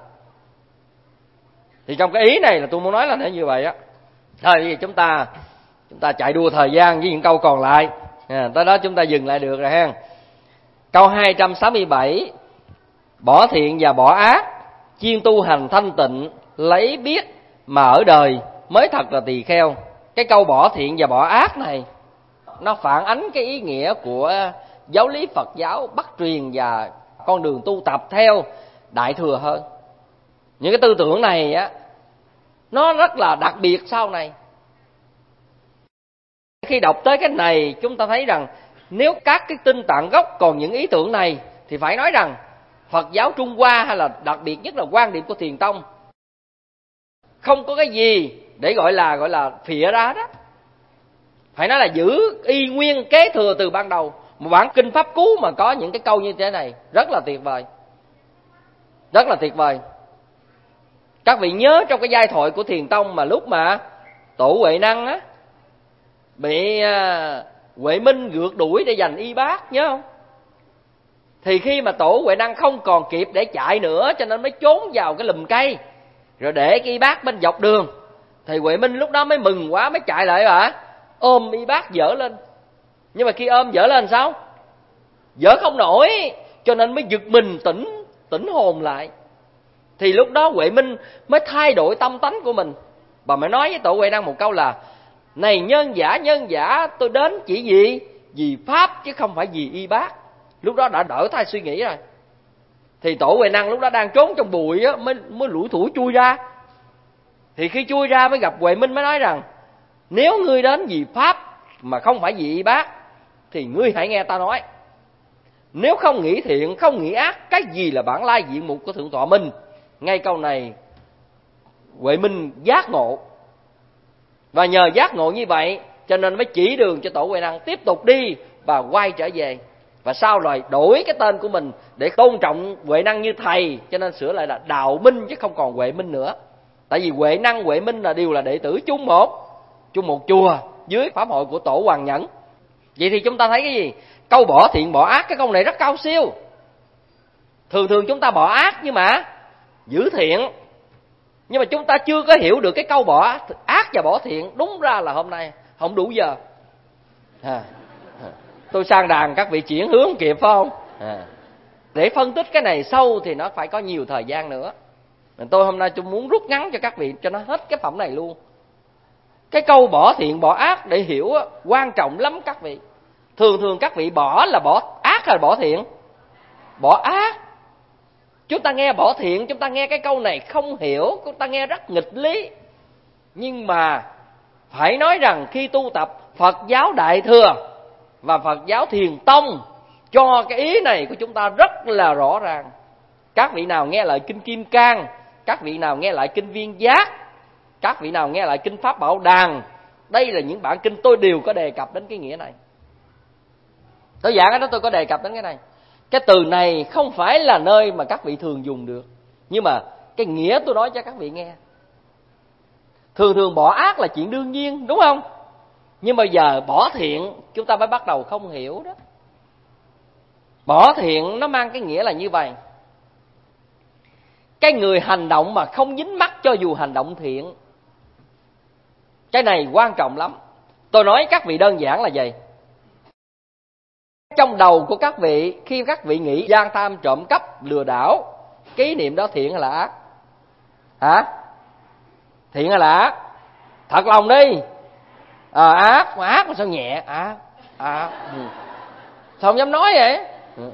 Thì trong cái ý này là tôi muốn nói là như vậy á. Thôi bây giờ chúng ta chúng ta chạy đua thời gian với những câu còn lại, à, tới đó chúng ta dừng lại được rồi ha. Câu hai trăm sáu mươi bảy: bỏ thiện và bỏ ác, chuyên tu hành thanh tịnh, lấy biết mà ở đời mới thật là tỳ kheo. Cái câu bỏ thiện và bỏ ác này nó phản ánh cái ý nghĩa của giáo lý Phật giáo bắt truyền và con đường tu tập theo Đại Thừa hơn. Những cái tư tưởng này á, nó rất là đặc biệt sau này. Khi đọc tới cái này, chúng ta thấy rằng nếu các cái tinh tạng gốc còn những ý tưởng này thì phải nói rằng Phật giáo Trung Hoa, hay là đặc biệt nhất là quan điểm của Thiền Tông, không có cái gì để gọi là gọi là phịa ra đó. Phải nói là giữ y nguyên kế thừa từ ban đầu. Một bản kinh Pháp Cú mà có những cái câu như thế này rất là tuyệt vời, rất là tuyệt vời. Các vị nhớ trong cái giai thoại của Thiền Tông mà lúc mà Tổ Huệ Năng á bị Huệ Minh rượt đuổi để giành y bát, nhớ không? Thì khi mà Tổ Huệ Năng không còn kịp để chạy nữa, cho nên mới trốn vào cái lùm cây rồi để cái y bát bên dọc đường. Thì Huệ Minh lúc đó mới mừng quá, mới chạy lại hả, ôm y bát dở lên. Nhưng mà khi ôm dở lên sao? Dở không nổi, cho nên mới giật mình tỉnh tỉnh hồn lại. Thì lúc đó Huệ Minh mới thay đổi tâm tánh của mình, bà mới nói với Tổ Huệ Năng một câu là: này nhân giả, nhân giả, tôi đến chỉ vì vì pháp chứ không phải vì y bát. Lúc đó đã đỡ thay suy nghĩ rồi. Thì Tổ Huệ Năng lúc đó đang trốn trong bụi á, mới mới lủi thủi chui ra. Thì khi chui ra mới gặp Huệ Minh, mới nói rằng: nếu ngươi đến vì pháp mà không phải vì y bát thì ngươi hãy nghe ta nói. Nếu không nghĩ thiện, không nghĩ ác, cái gì là bản lai diện mục của Thượng Tọa Minh? Ngay câu này Huệ Minh giác ngộ. Và nhờ giác ngộ như vậy cho nên mới chỉ đường cho Tổ Huệ Năng tiếp tục đi và quay trở về. Và sau rồi đổi cái tên của mình để tôn trọng Huệ Năng như thầy, cho nên sửa lại là Đạo Minh chứ không còn Huệ Minh nữa. Tại vì Huệ Năng, Huệ Minh là đều là đệ tử chung một chung một chùa dưới pháp hội của Tổ Hoàng Nhẫn. Vậy thì chúng ta thấy cái gì? Câu bỏ thiện bỏ ác, cái câu này rất cao siêu. Thường thường chúng ta bỏ ác nhưng mà giữ thiện. Nhưng mà chúng ta chưa có hiểu được cái câu bỏ ác và bỏ thiện. Đúng ra là hôm nay không đủ giờ. À, tôi sang đàn các vị chuyển hướng kịp phải không? À, để phân tích cái này sâu thì nó phải có nhiều thời gian nữa. Tôi hôm nay tôi muốn rút ngắn cho các vị cho nó hết cái phẩm này luôn. Cái câu bỏ thiện bỏ ác để hiểu quan trọng lắm các vị. Thường thường các vị bỏ là bỏ ác hay là bỏ thiện? Bỏ ác. Chúng ta nghe bỏ thiện, chúng ta nghe cái câu này không hiểu, chúng ta nghe rất nghịch lý. Nhưng mà phải nói rằng khi tu tập Phật giáo Đại Thừa và Phật giáo Thiền Tông cho cái ý này của chúng ta rất là rõ ràng. Các vị nào nghe lại Kinh Kim Cang, các vị nào nghe lại Kinh Viên Giác, các vị nào nghe lại Kinh Pháp Bảo Đàn, Đây là những bản kinh tôi đều có đề cập đến cái nghĩa này. Tôi giảng ở đó tôi có đề cập đến cái này. Cái từ này không phải là nơi mà các vị thường dùng được, nhưng mà cái nghĩa tôi nói cho các vị nghe. Thường thường bỏ ác là chuyện đương nhiên, đúng không? Nhưng mà giờ bỏ thiện chúng ta mới bắt đầu không hiểu đó. Bỏ thiện nó mang cái nghĩa là như vậy. Cái người hành động mà không dính mắc cho dù hành động thiện, cái này quan trọng lắm. Tôi nói các vị đơn giản là vậy. Trong đầu của các vị, khi các vị nghĩ gian tham, trộm cắp, lừa đảo, cái ý niệm đó thiện hay là ác? Hả? Thiện hay là ác? Thật lòng đi. À, ác, mà ác mà sao nhẹ? Ác, ác. Ừ. Sao không dám nói vậy? Ừ.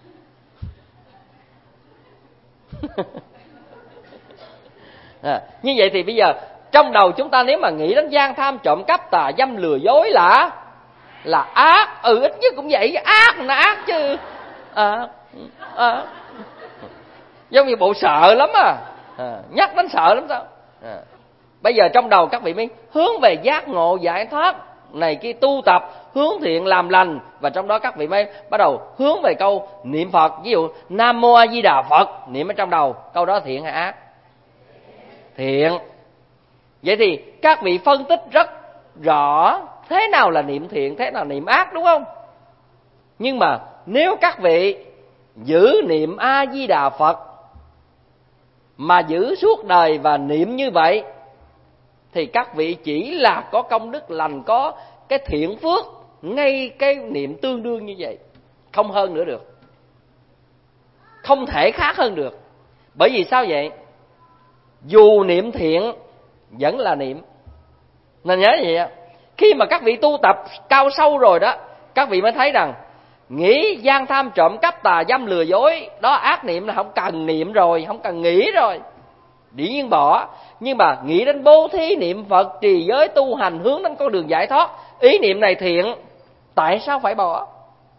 À, như vậy thì bây giờ trong đầu chúng ta nếu mà nghĩ đến gian tham, trộm cắp, tà dâm, lừa dối là là ác. Ừ, ít nhất cũng vậy, ác là ác chứ. À, à. Giống như bộ sợ lắm à. À, nhắc đến sợ lắm sao? À. Bây giờ trong đầu các vị mới hướng về giác ngộ giải thoát này kia, tu tập hướng thiện làm lành, và trong đó các vị mới bắt đầu hướng về câu niệm Phật. Ví dụ Nam Mô A Di Đà Phật, niệm ở trong đầu, câu đó thiện hay ác? Thiện. Vậy thì các vị phân tích rất rõ thế nào là niệm thiện, thế nào là niệm ác, đúng không? Nhưng mà nếu các vị giữ niệm A Di Đà Phật mà giữ suốt đời và niệm như vậy, thì các vị chỉ là có công đức lành, có cái thiện phước ngay cái niệm tương đương như vậy, không hơn nữa được, không thể khác hơn được. Bởi vì sao vậy? Dù niệm thiện vẫn là niệm. Nên nhớ vậy ạ. Khi mà các vị tu tập cao sâu rồi đó, các vị mới thấy rằng nghĩ gian tham, trộm cắp, tà dâm, lừa dối đó ác niệm là không cần niệm rồi, không cần nghĩ rồi, dĩ nhiên bỏ. Nhưng mà nghĩ đến bố thí, niệm Phật, trì giới, tu hành hướng đến con đường giải thoát, ý niệm này thiện, tại sao phải bỏ?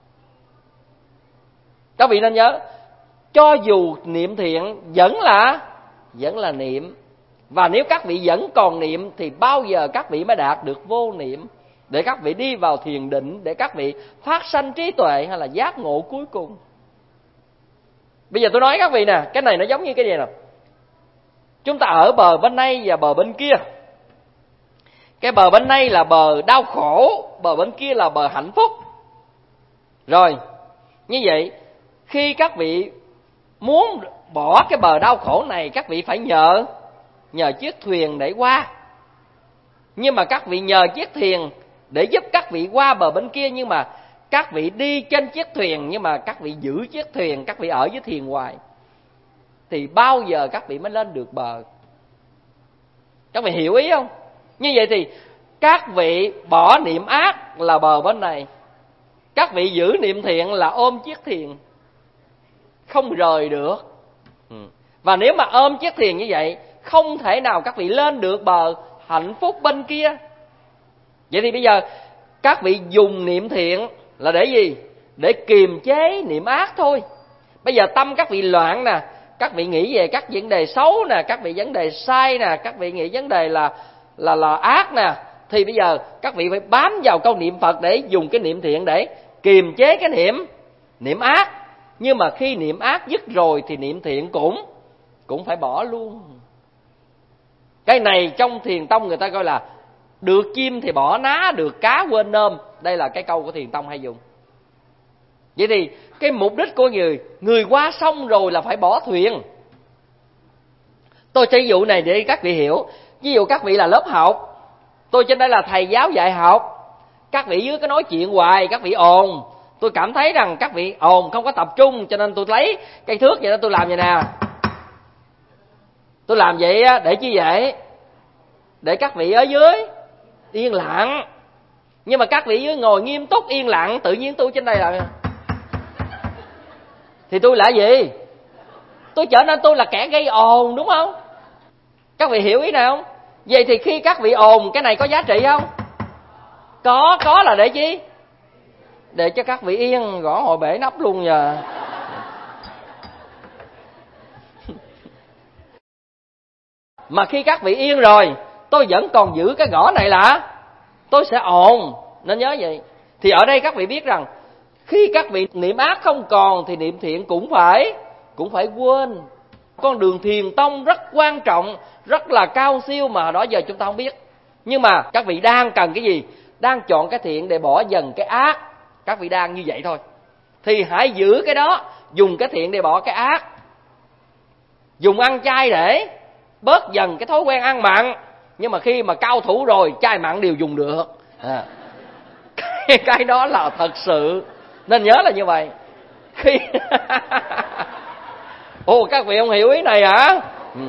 Các vị nên nhớ, cho dù niệm thiện vẫn là vẫn là niệm. Và nếu các vị vẫn còn niệm thì bao giờ các vị mới đạt được vô niệm, để các vị đi vào thiền định, để các vị phát sanh trí tuệ hay là giác ngộ cuối cùng. Bây giờ tôi nói các vị nè, cái này nó giống như cái gì nè. Chúng ta ở bờ bên này và bờ bên kia. Cái bờ bên này là bờ đau khổ, bờ bên kia là bờ hạnh phúc. Rồi, như vậy khi các vị muốn bỏ cái bờ đau khổ này, các vị phải nhờ nhờ chiếc thuyền để qua. Nhưng mà các vị nhờ chiếc thuyền để giúp các vị qua bờ bên kia, nhưng mà các vị đi trên chiếc thuyền, nhưng mà các vị giữ chiếc thuyền, các vị ở dưới thuyền hoài, thì bao giờ các vị mới lên được bờ? Các vị hiểu ý không? Như vậy thì các vị bỏ niệm ác là bờ bên này, các vị giữ niệm thiện là ôm chiếc thuyền, không rời được. Và nếu mà ôm chiếc thuyền như vậy, không thể nào các vị lên được bờ hạnh phúc bên kia. Vậy thì bây giờ các vị dùng niệm thiện là để gì? Để kiềm chế niệm ác thôi. Bây giờ tâm các vị loạn nè, các vị nghĩ về các vấn đề xấu nè, các vị vấn đề sai nè, các vị nghĩ vấn đề là là là ác nè, thì bây giờ các vị phải bám vào câu niệm Phật để dùng cái niệm thiện để kiềm chế cái niệm niệm ác. Nhưng mà khi niệm ác dứt rồi thì niệm thiện cũng cũng phải bỏ luôn. Cái này trong Thiền Tông người ta gọi là được chim thì bỏ ná, được cá quên nôm. Đây là cái câu của Thiền Tông hay dùng. Vậy thì cái mục đích của người người qua sông rồi là phải bỏ thuyền. Tôi chỉ dụ này để các vị hiểu. Ví dụ các vị là lớp học, tôi trên đây là thầy giáo dạy học, các vị dưới cái nói chuyện hoài, các vị ồn, tôi cảm thấy rằng các vị ồn không có tập trung, cho nên tôi lấy cây thước vậy đó, tôi làm vậy nè. Tôi làm vậy để chi vậy? Để các vị ở dưới yên lặng. Nhưng mà các vị dưới ngồi nghiêm túc yên lặng, tự nhiên tôi trên đây là thì tôi là gì? Tôi trở nên tôi là kẻ gây ồn, đúng không? Các vị hiểu ý nào không? Vậy thì khi các vị ồn, cái này có giá trị không? Có, có là để chi? Để cho các vị yên, gõ hồi bể nắp luôn nhờ. Mà khi các vị yên rồi, tôi vẫn còn giữ cái gõ này là tôi sẽ ổn. Nên nhớ vậy. Thì ở đây các vị biết rằng khi các vị niệm ác không còn thì niệm thiện cũng phải cũng phải quên. Con đường thiền tông rất quan trọng, rất là cao siêu mà đó giờ chúng ta không biết. Nhưng mà các vị đang cần cái gì? Đang chọn cái thiện để bỏ dần cái ác. Các vị đang như vậy thôi. Thì hãy giữ cái đó, dùng cái thiện để bỏ cái ác. Dùng ăn chay để bớt dần cái thói quen ăn mặn. Nhưng mà khi mà cao thủ rồi, chay mặn đều dùng được. À. Cái, cái đó là thật sự. Nên nhớ là như vậy. Khi ồ, các vị không hiểu ý này hả? Ừ.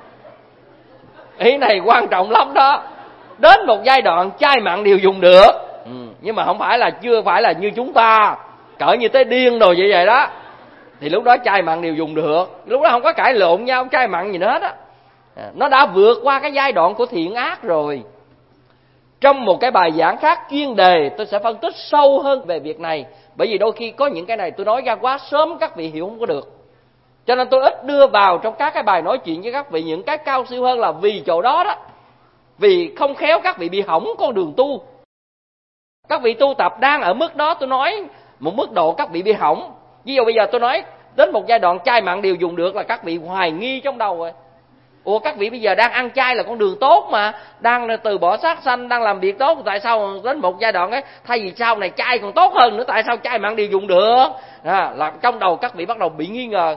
Ý này quan trọng lắm đó. Đến một giai đoạn chay mặn đều dùng được. Ừ. Nhưng mà không phải là chưa phải là như chúng ta cỡ như tới điên rồi vậy vậy đó. Thì lúc đó chay mặn đều dùng được. Lúc đó không có cãi lộn nhau, chay mặn gì nữa hết á. À, nó đã vượt qua cái giai đoạn của thiện ác rồi. Trong một cái bài giảng khác chuyên đề, tôi sẽ phân tích sâu hơn về việc này. Bởi vì đôi khi có những cái này tôi nói ra quá sớm, các vị hiểu không có được. Cho nên tôi ít đưa vào trong các cái bài nói chuyện với các vị những cái cao siêu hơn, là vì chỗ đó đó. Vì không khéo các vị bị hỏng con đường tu. Các vị tu tập đang ở mức đó, tôi nói một mức độ các vị bị hỏng. Ví dụ bây giờ tôi nói đến một giai đoạn chay mặn đều dùng được là các vị hoài nghi trong đầu rồi. Ủa, các vị bây giờ đang ăn chay là con đường tốt mà, đang từ bỏ sát sanh, đang làm việc tốt, tại sao đến một giai đoạn ấy thay vì sau này chay còn tốt hơn nữa, tại sao chay mặn đều dùng được? À, là trong đầu các vị bắt đầu bị nghi ngờ.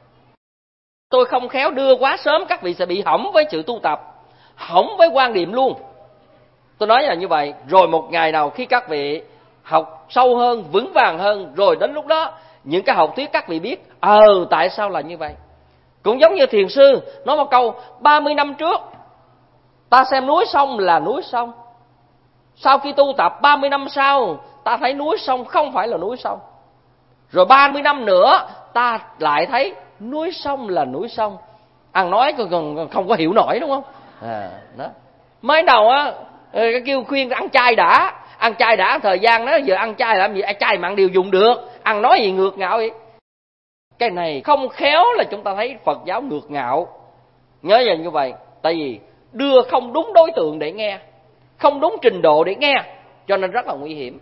Tôi không khéo đưa quá sớm, các vị sẽ bị hỏng với sự tu tập, hỏng với quan điểm luôn. Tôi nói là như vậy. Rồi một ngày nào khi các vị học sâu hơn, vững vàng hơn, rồi đến lúc đó những cái học thuyết các vị biết ờ tại sao là như vậy. Cũng giống như thiền sư nói một câu, ba mươi năm trước ta xem núi sông là núi sông, sau khi tu tập ba mươi năm sau ta thấy núi sông không phải là núi sông, rồi ba mươi năm nữa ta lại thấy núi sông là núi sông. Ăn nói còn không có hiểu nổi, đúng không? À, đó. Mới đầu á cái kêu khuyên ăn chay đã, ăn chay đã thời gian đó, giờ ăn chay làm gì, ăn chay mặn đều dùng được, ăn nói gì ngược ngạo vậy. Cái này không khéo là chúng ta thấy Phật giáo ngược ngạo. Nhớ là như vậy. Tại vì đưa không đúng đối tượng để nghe, không đúng trình độ để nghe, cho nên rất là nguy hiểm.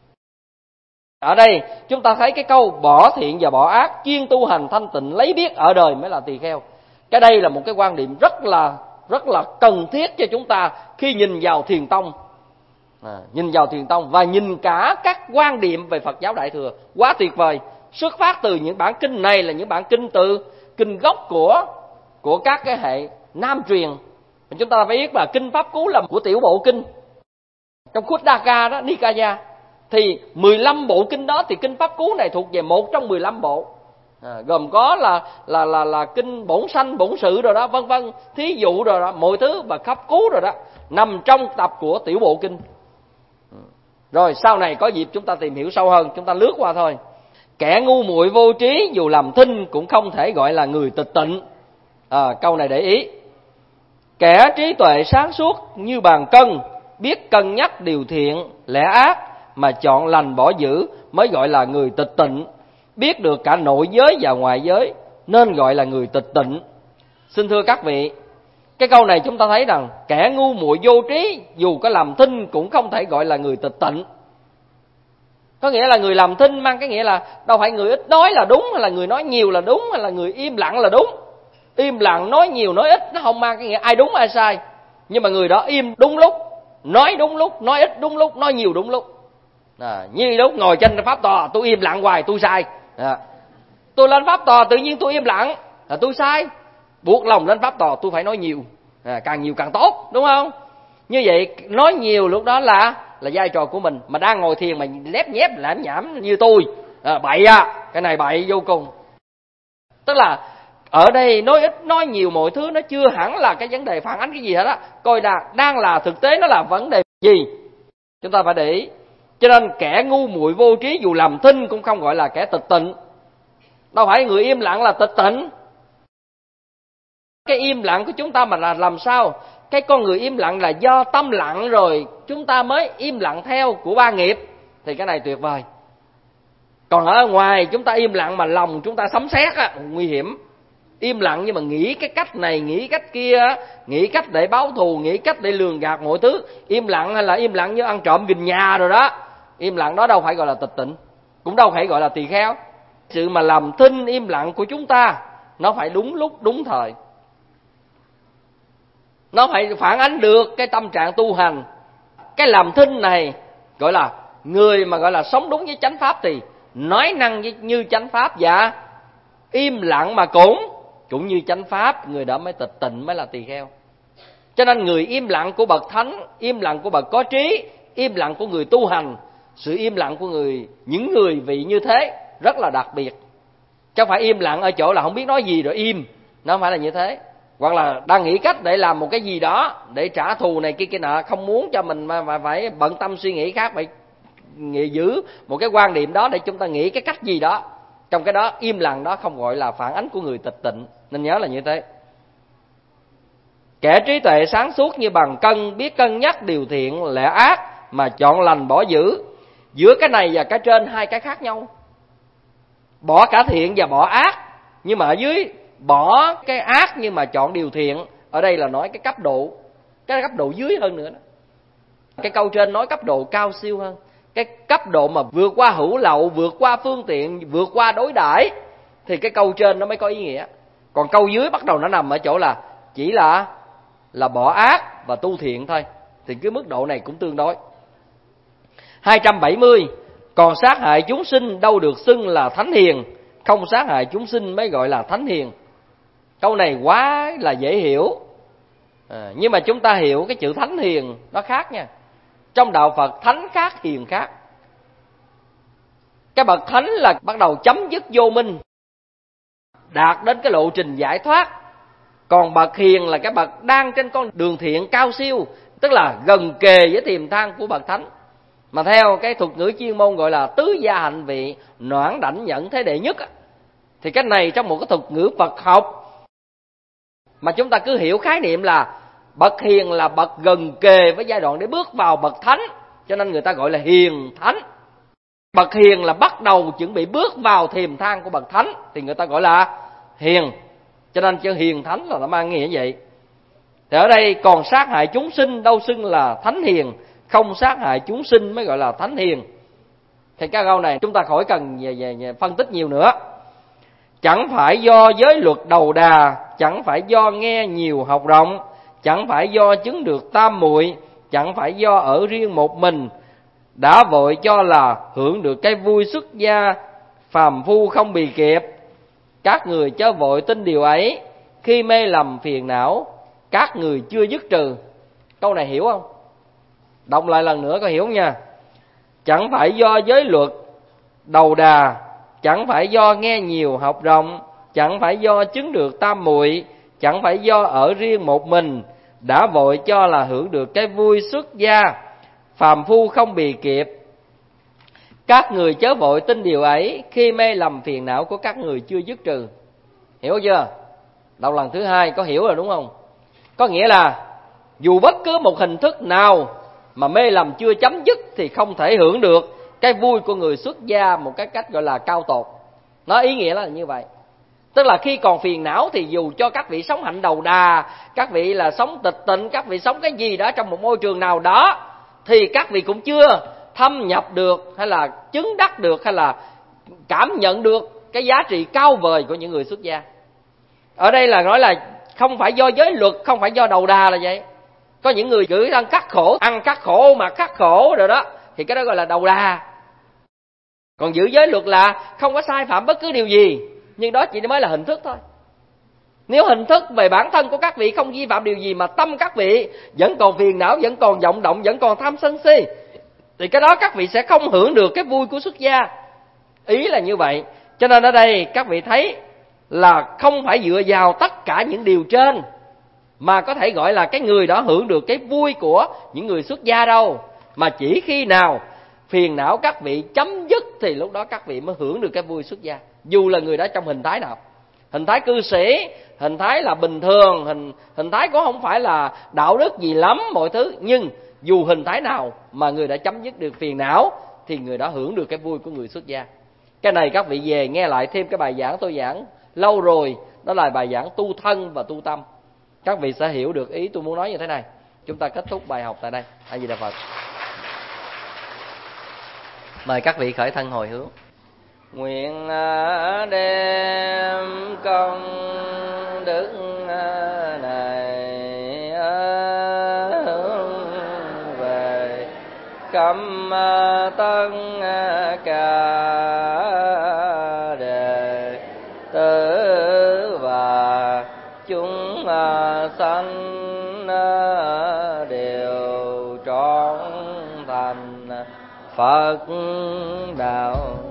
Ở đây chúng ta thấy cái câu bỏ thiện và bỏ ác, chuyên tu hành thanh tịnh, lấy biết ở đời mới là tỳ kheo. Cái đây là một cái quan điểm rất là rất là cần thiết cho chúng ta khi nhìn vào thiền tông. À, nhìn vào thiền tông và nhìn cả các quan điểm về Phật giáo Đại Thừa quá tuyệt vời. Xuất phát từ những bản kinh này là những bản kinh từ kinh gốc của của các cái hệ Nam truyền. Chúng ta phải biết là kinh Pháp Cú là của tiểu bộ kinh. Trong Khuddaka đó, Nikaya, thì mười lăm bộ kinh đó thì kinh Pháp Cú này thuộc về một trong mười lăm bộ. À, gồm có là là là là kinh Bổn Sanh, Bổn Sự rồi đó, vân vân, thí dụ rồi đó, mọi thứ và Pháp Cú rồi đó, nằm trong tập của tiểu bộ kinh. Rồi sau này có dịp chúng ta tìm hiểu sâu hơn, chúng ta lướt qua thôi. Kẻ ngu muội vô trí dù làm thinh cũng không thể gọi là người tịch tịnh. À, câu này để ý. Kẻ trí tuệ sáng suốt như bàn cân, biết cân nhắc điều thiện, lẽ ác mà chọn lành bỏ dữ mới gọi là người tịch tịnh. Biết được cả nội giới và ngoại giới nên gọi là người tịch tịnh. Xin thưa các vị, cái câu này chúng ta thấy rằng kẻ ngu muội vô trí dù có làm thinh cũng không thể gọi là người tịch tịnh. Có nghĩa là người làm thinh mang cái nghĩa là đâu phải người ít nói là đúng, hay là người nói nhiều là đúng, hay là người im lặng là đúng. Im lặng, nói nhiều, nói ít nó không mang cái nghĩa ai đúng ai sai. Nhưng mà người đó im đúng lúc, nói đúng lúc, nói ít đúng lúc, nói nhiều đúng lúc. À, như lúc ngồi trên pháp tòa tôi im lặng hoài tôi sai. À, tôi lên pháp tòa tự nhiên tôi im lặng là tôi sai. Buộc lòng lên pháp tòa tôi phải nói nhiều, à, càng nhiều càng tốt, đúng không? Như vậy nói nhiều lúc đó là là vai trò của mình. Mà đang ngồi thiền mà lép nhép lảm nhảm như tôi, à, bậy à, cái này bậy vô cùng. Tức là ở đây nói ít nói nhiều mọi thứ nó chưa hẳn là cái vấn đề phản ánh cái gì hết á. Coi là đang là thực tế nó là vấn đề gì, chúng ta phải để ý. Cho nên kẻ ngu muội vô trí dù làm thinh cũng không gọi là kẻ tịch tịnh. Đâu phải người im lặng là tịch tịnh. Cái im lặng của chúng ta mà là làm sao? Cái con người im lặng là do tâm lặng rồi chúng ta mới im lặng theo của ba nghiệp, thì cái này tuyệt vời. Còn ở ngoài chúng ta im lặng mà lòng chúng ta sấm sét á, nguy hiểm. Im lặng nhưng mà nghĩ cái cách này, nghĩ cách kia, nghĩ cách để báo thù, nghĩ cách để lường gạt mọi thứ. Im lặng hay là im lặng như ăn trộm gìn nhà rồi đó. Im lặng đó đâu phải gọi là tịch tịnh, cũng đâu phải gọi là tỳ kheo. Sự mà làm thinh im lặng của chúng ta nó phải đúng lúc đúng thời, nó phải phản ánh được cái tâm trạng tu hành. Cái làm thinh này gọi là người mà gọi là sống đúng với chánh pháp thì nói năng như chánh pháp, và im lặng mà cũng cũng như chánh pháp, người đó mới tịch tịnh, mới là tỳ kheo. Cho nên người im lặng của bậc thánh, im lặng của bậc có trí, im lặng của người tu hành, sự im lặng của người những người vị như thế rất là đặc biệt. Chứ không phải im lặng ở chỗ là không biết nói gì rồi im, nó không phải là như thế. Hoặc là đang nghĩ cách để làm một cái gì đó để trả thù này kia kia nọ, không muốn cho mình mà, mà phải bận tâm suy nghĩ khác, phải nghĩ giữ một cái quan điểm đó để chúng ta nghĩ cái cách gì đó. Trong cái đó im lặng đó không gọi là phản ánh của người tịch tịnh, nên nhớ là như thế. Kẻ trí tuệ sáng suốt như bằng cân, biết cân nhắc điều thiện lẽ ác mà chọn lành bỏ dữ. Giữa cái này và cái trên hai cái khác nhau. Bỏ cả thiện và bỏ ác, nhưng mà ở dưới bỏ cái ác nhưng mà chọn điều thiện. Ở đây là nói cái cấp độ, cái cấp độ dưới hơn nữa đó. Cái câu trên nói cấp độ cao siêu hơn, cái cấp độ mà vượt qua hữu lậu, vượt qua phương tiện, vượt qua đối đãi, thì cái câu trên nó mới có ý nghĩa. Còn câu dưới bắt đầu nó nằm ở chỗ là chỉ là là bỏ ác và tu thiện thôi, thì cái mức độ này cũng tương đối. Hai trăm bảy mươi. Còn sát hại chúng sinh đâu được xưng là thánh hiền, không sát hại chúng sinh mới gọi là thánh hiền. Câu này quá là dễ hiểu, à, nhưng mà chúng ta hiểu cái chữ thánh hiền nó khác nha. Trong đạo Phật thánh khác, hiền khác. Cái bậc thánh là bắt đầu chấm dứt vô minh, đạt đến cái lộ trình giải thoát. Còn bậc hiền là cái bậc đang trên con đường thiện cao siêu, tức là gần kề với tiềm thang của bậc thánh. Mà theo cái thuật ngữ chuyên môn gọi là tứ gia hạnh vị, noãn đảnh nhẫn thế đệ nhất. Thì cái này trong một cái thuật ngữ Phật học mà chúng ta cứ hiểu khái niệm là bậc hiền là bậc gần kề với giai đoạn để bước vào bậc thánh, cho nên người ta gọi là hiền thánh. Bậc hiền là bắt đầu chuẩn bị bước vào tiềm thang của bậc thánh thì người ta gọi là hiền. Cho nên chữ hiền thánh là nó mang nghĩa vậy. Thì ở đây còn sát hại chúng sinh đâu xưng là thánh hiền, không sát hại chúng sinh mới gọi là thánh hiền. Thì cái câu này chúng ta khỏi cần về, về, về phân tích nhiều nữa. Chẳng phải do giới luật đầu đà, chẳng phải do nghe nhiều học rộng, chẳng phải do chứng được tam muội, chẳng phải do ở riêng một mình, đã vội cho là hưởng được cái vui xuất gia, phàm phu không bì kịp. Các người chớ vội tin điều ấy, khi mê lầm phiền não, các người chưa dứt trừ. Câu này hiểu không? Đọc lại lần nữa có hiểu không nha? Chẳng phải do giới luật đầu đà, chẳng phải do nghe nhiều học rộng, chẳng phải do chứng được tam muội, chẳng phải do ở riêng một mình, đã vội cho là hưởng được cái vui xuất gia, phàm phu không bì kịp. Các người chớ vội tin điều ấy, khi mê lầm phiền não của các người chưa dứt trừ. Hiểu chưa? Đọc lần thứ hai có hiểu rồi đúng không? Có nghĩa là dù bất cứ một hình thức nào mà mê lầm chưa chấm dứt thì không thể hưởng được cái vui của người xuất gia một cái cách gọi là cao tột. Nó ý nghĩa là như vậy. Tức là khi còn phiền não thì dù cho các vị sống hạnh đầu đà, các vị là sống tịch tịnh, các vị sống cái gì đó trong một môi trường nào đó, thì các vị cũng chưa thâm nhập được hay là chứng đắc được hay là cảm nhận được cái giá trị cao vời của những người xuất gia. Ở đây là nói là không phải do giới luật, không phải do đầu đà là vậy. Có những người cứ đang khắc khổ, ăn khắc khổ, mặc khắc khổ rồi đó, thì cái đó gọi là đầu đà. Còn giữ giới luật là không có sai phạm bất cứ điều gì, nhưng đó chỉ mới là hình thức thôi. Nếu hình thức về bản thân của các vị không vi phạm điều gì mà tâm các vị vẫn còn phiền não, vẫn còn vọng động, vẫn còn tham sân si, thì cái đó các vị sẽ không hưởng được cái vui của xuất gia. Ý là như vậy. Cho nên ở đây các vị thấy là không phải dựa vào tất cả những điều trên mà có thể gọi là cái người đó hưởng được cái vui của những người xuất gia đâu. Mà chỉ khi nào phiền não các vị chấm dứt thì lúc đó các vị mới hưởng được cái vui xuất gia. Dù là người đó trong hình thái nào, hình thái cư sĩ, hình thái là bình thường, hình, hình thái cũng không phải là đạo đức gì lắm mọi thứ, nhưng dù hình thái nào mà người đã chấm dứt được phiền não thì người đó hưởng được cái vui của người xuất gia. Cái này các vị về nghe lại thêm cái bài giảng tôi giảng lâu rồi, Đó là bài giảng tu thân và tu tâm. Các vị sẽ hiểu được ý tôi muốn nói như thế này. Chúng ta kết thúc bài học tại đây. A Di Đà Phật. Mời các vị khởi thân hồi hướng. Nguyện đem công đức này hướng về cam tân cả đệ tử và chúng sanh đều trọn thành Phật đạo.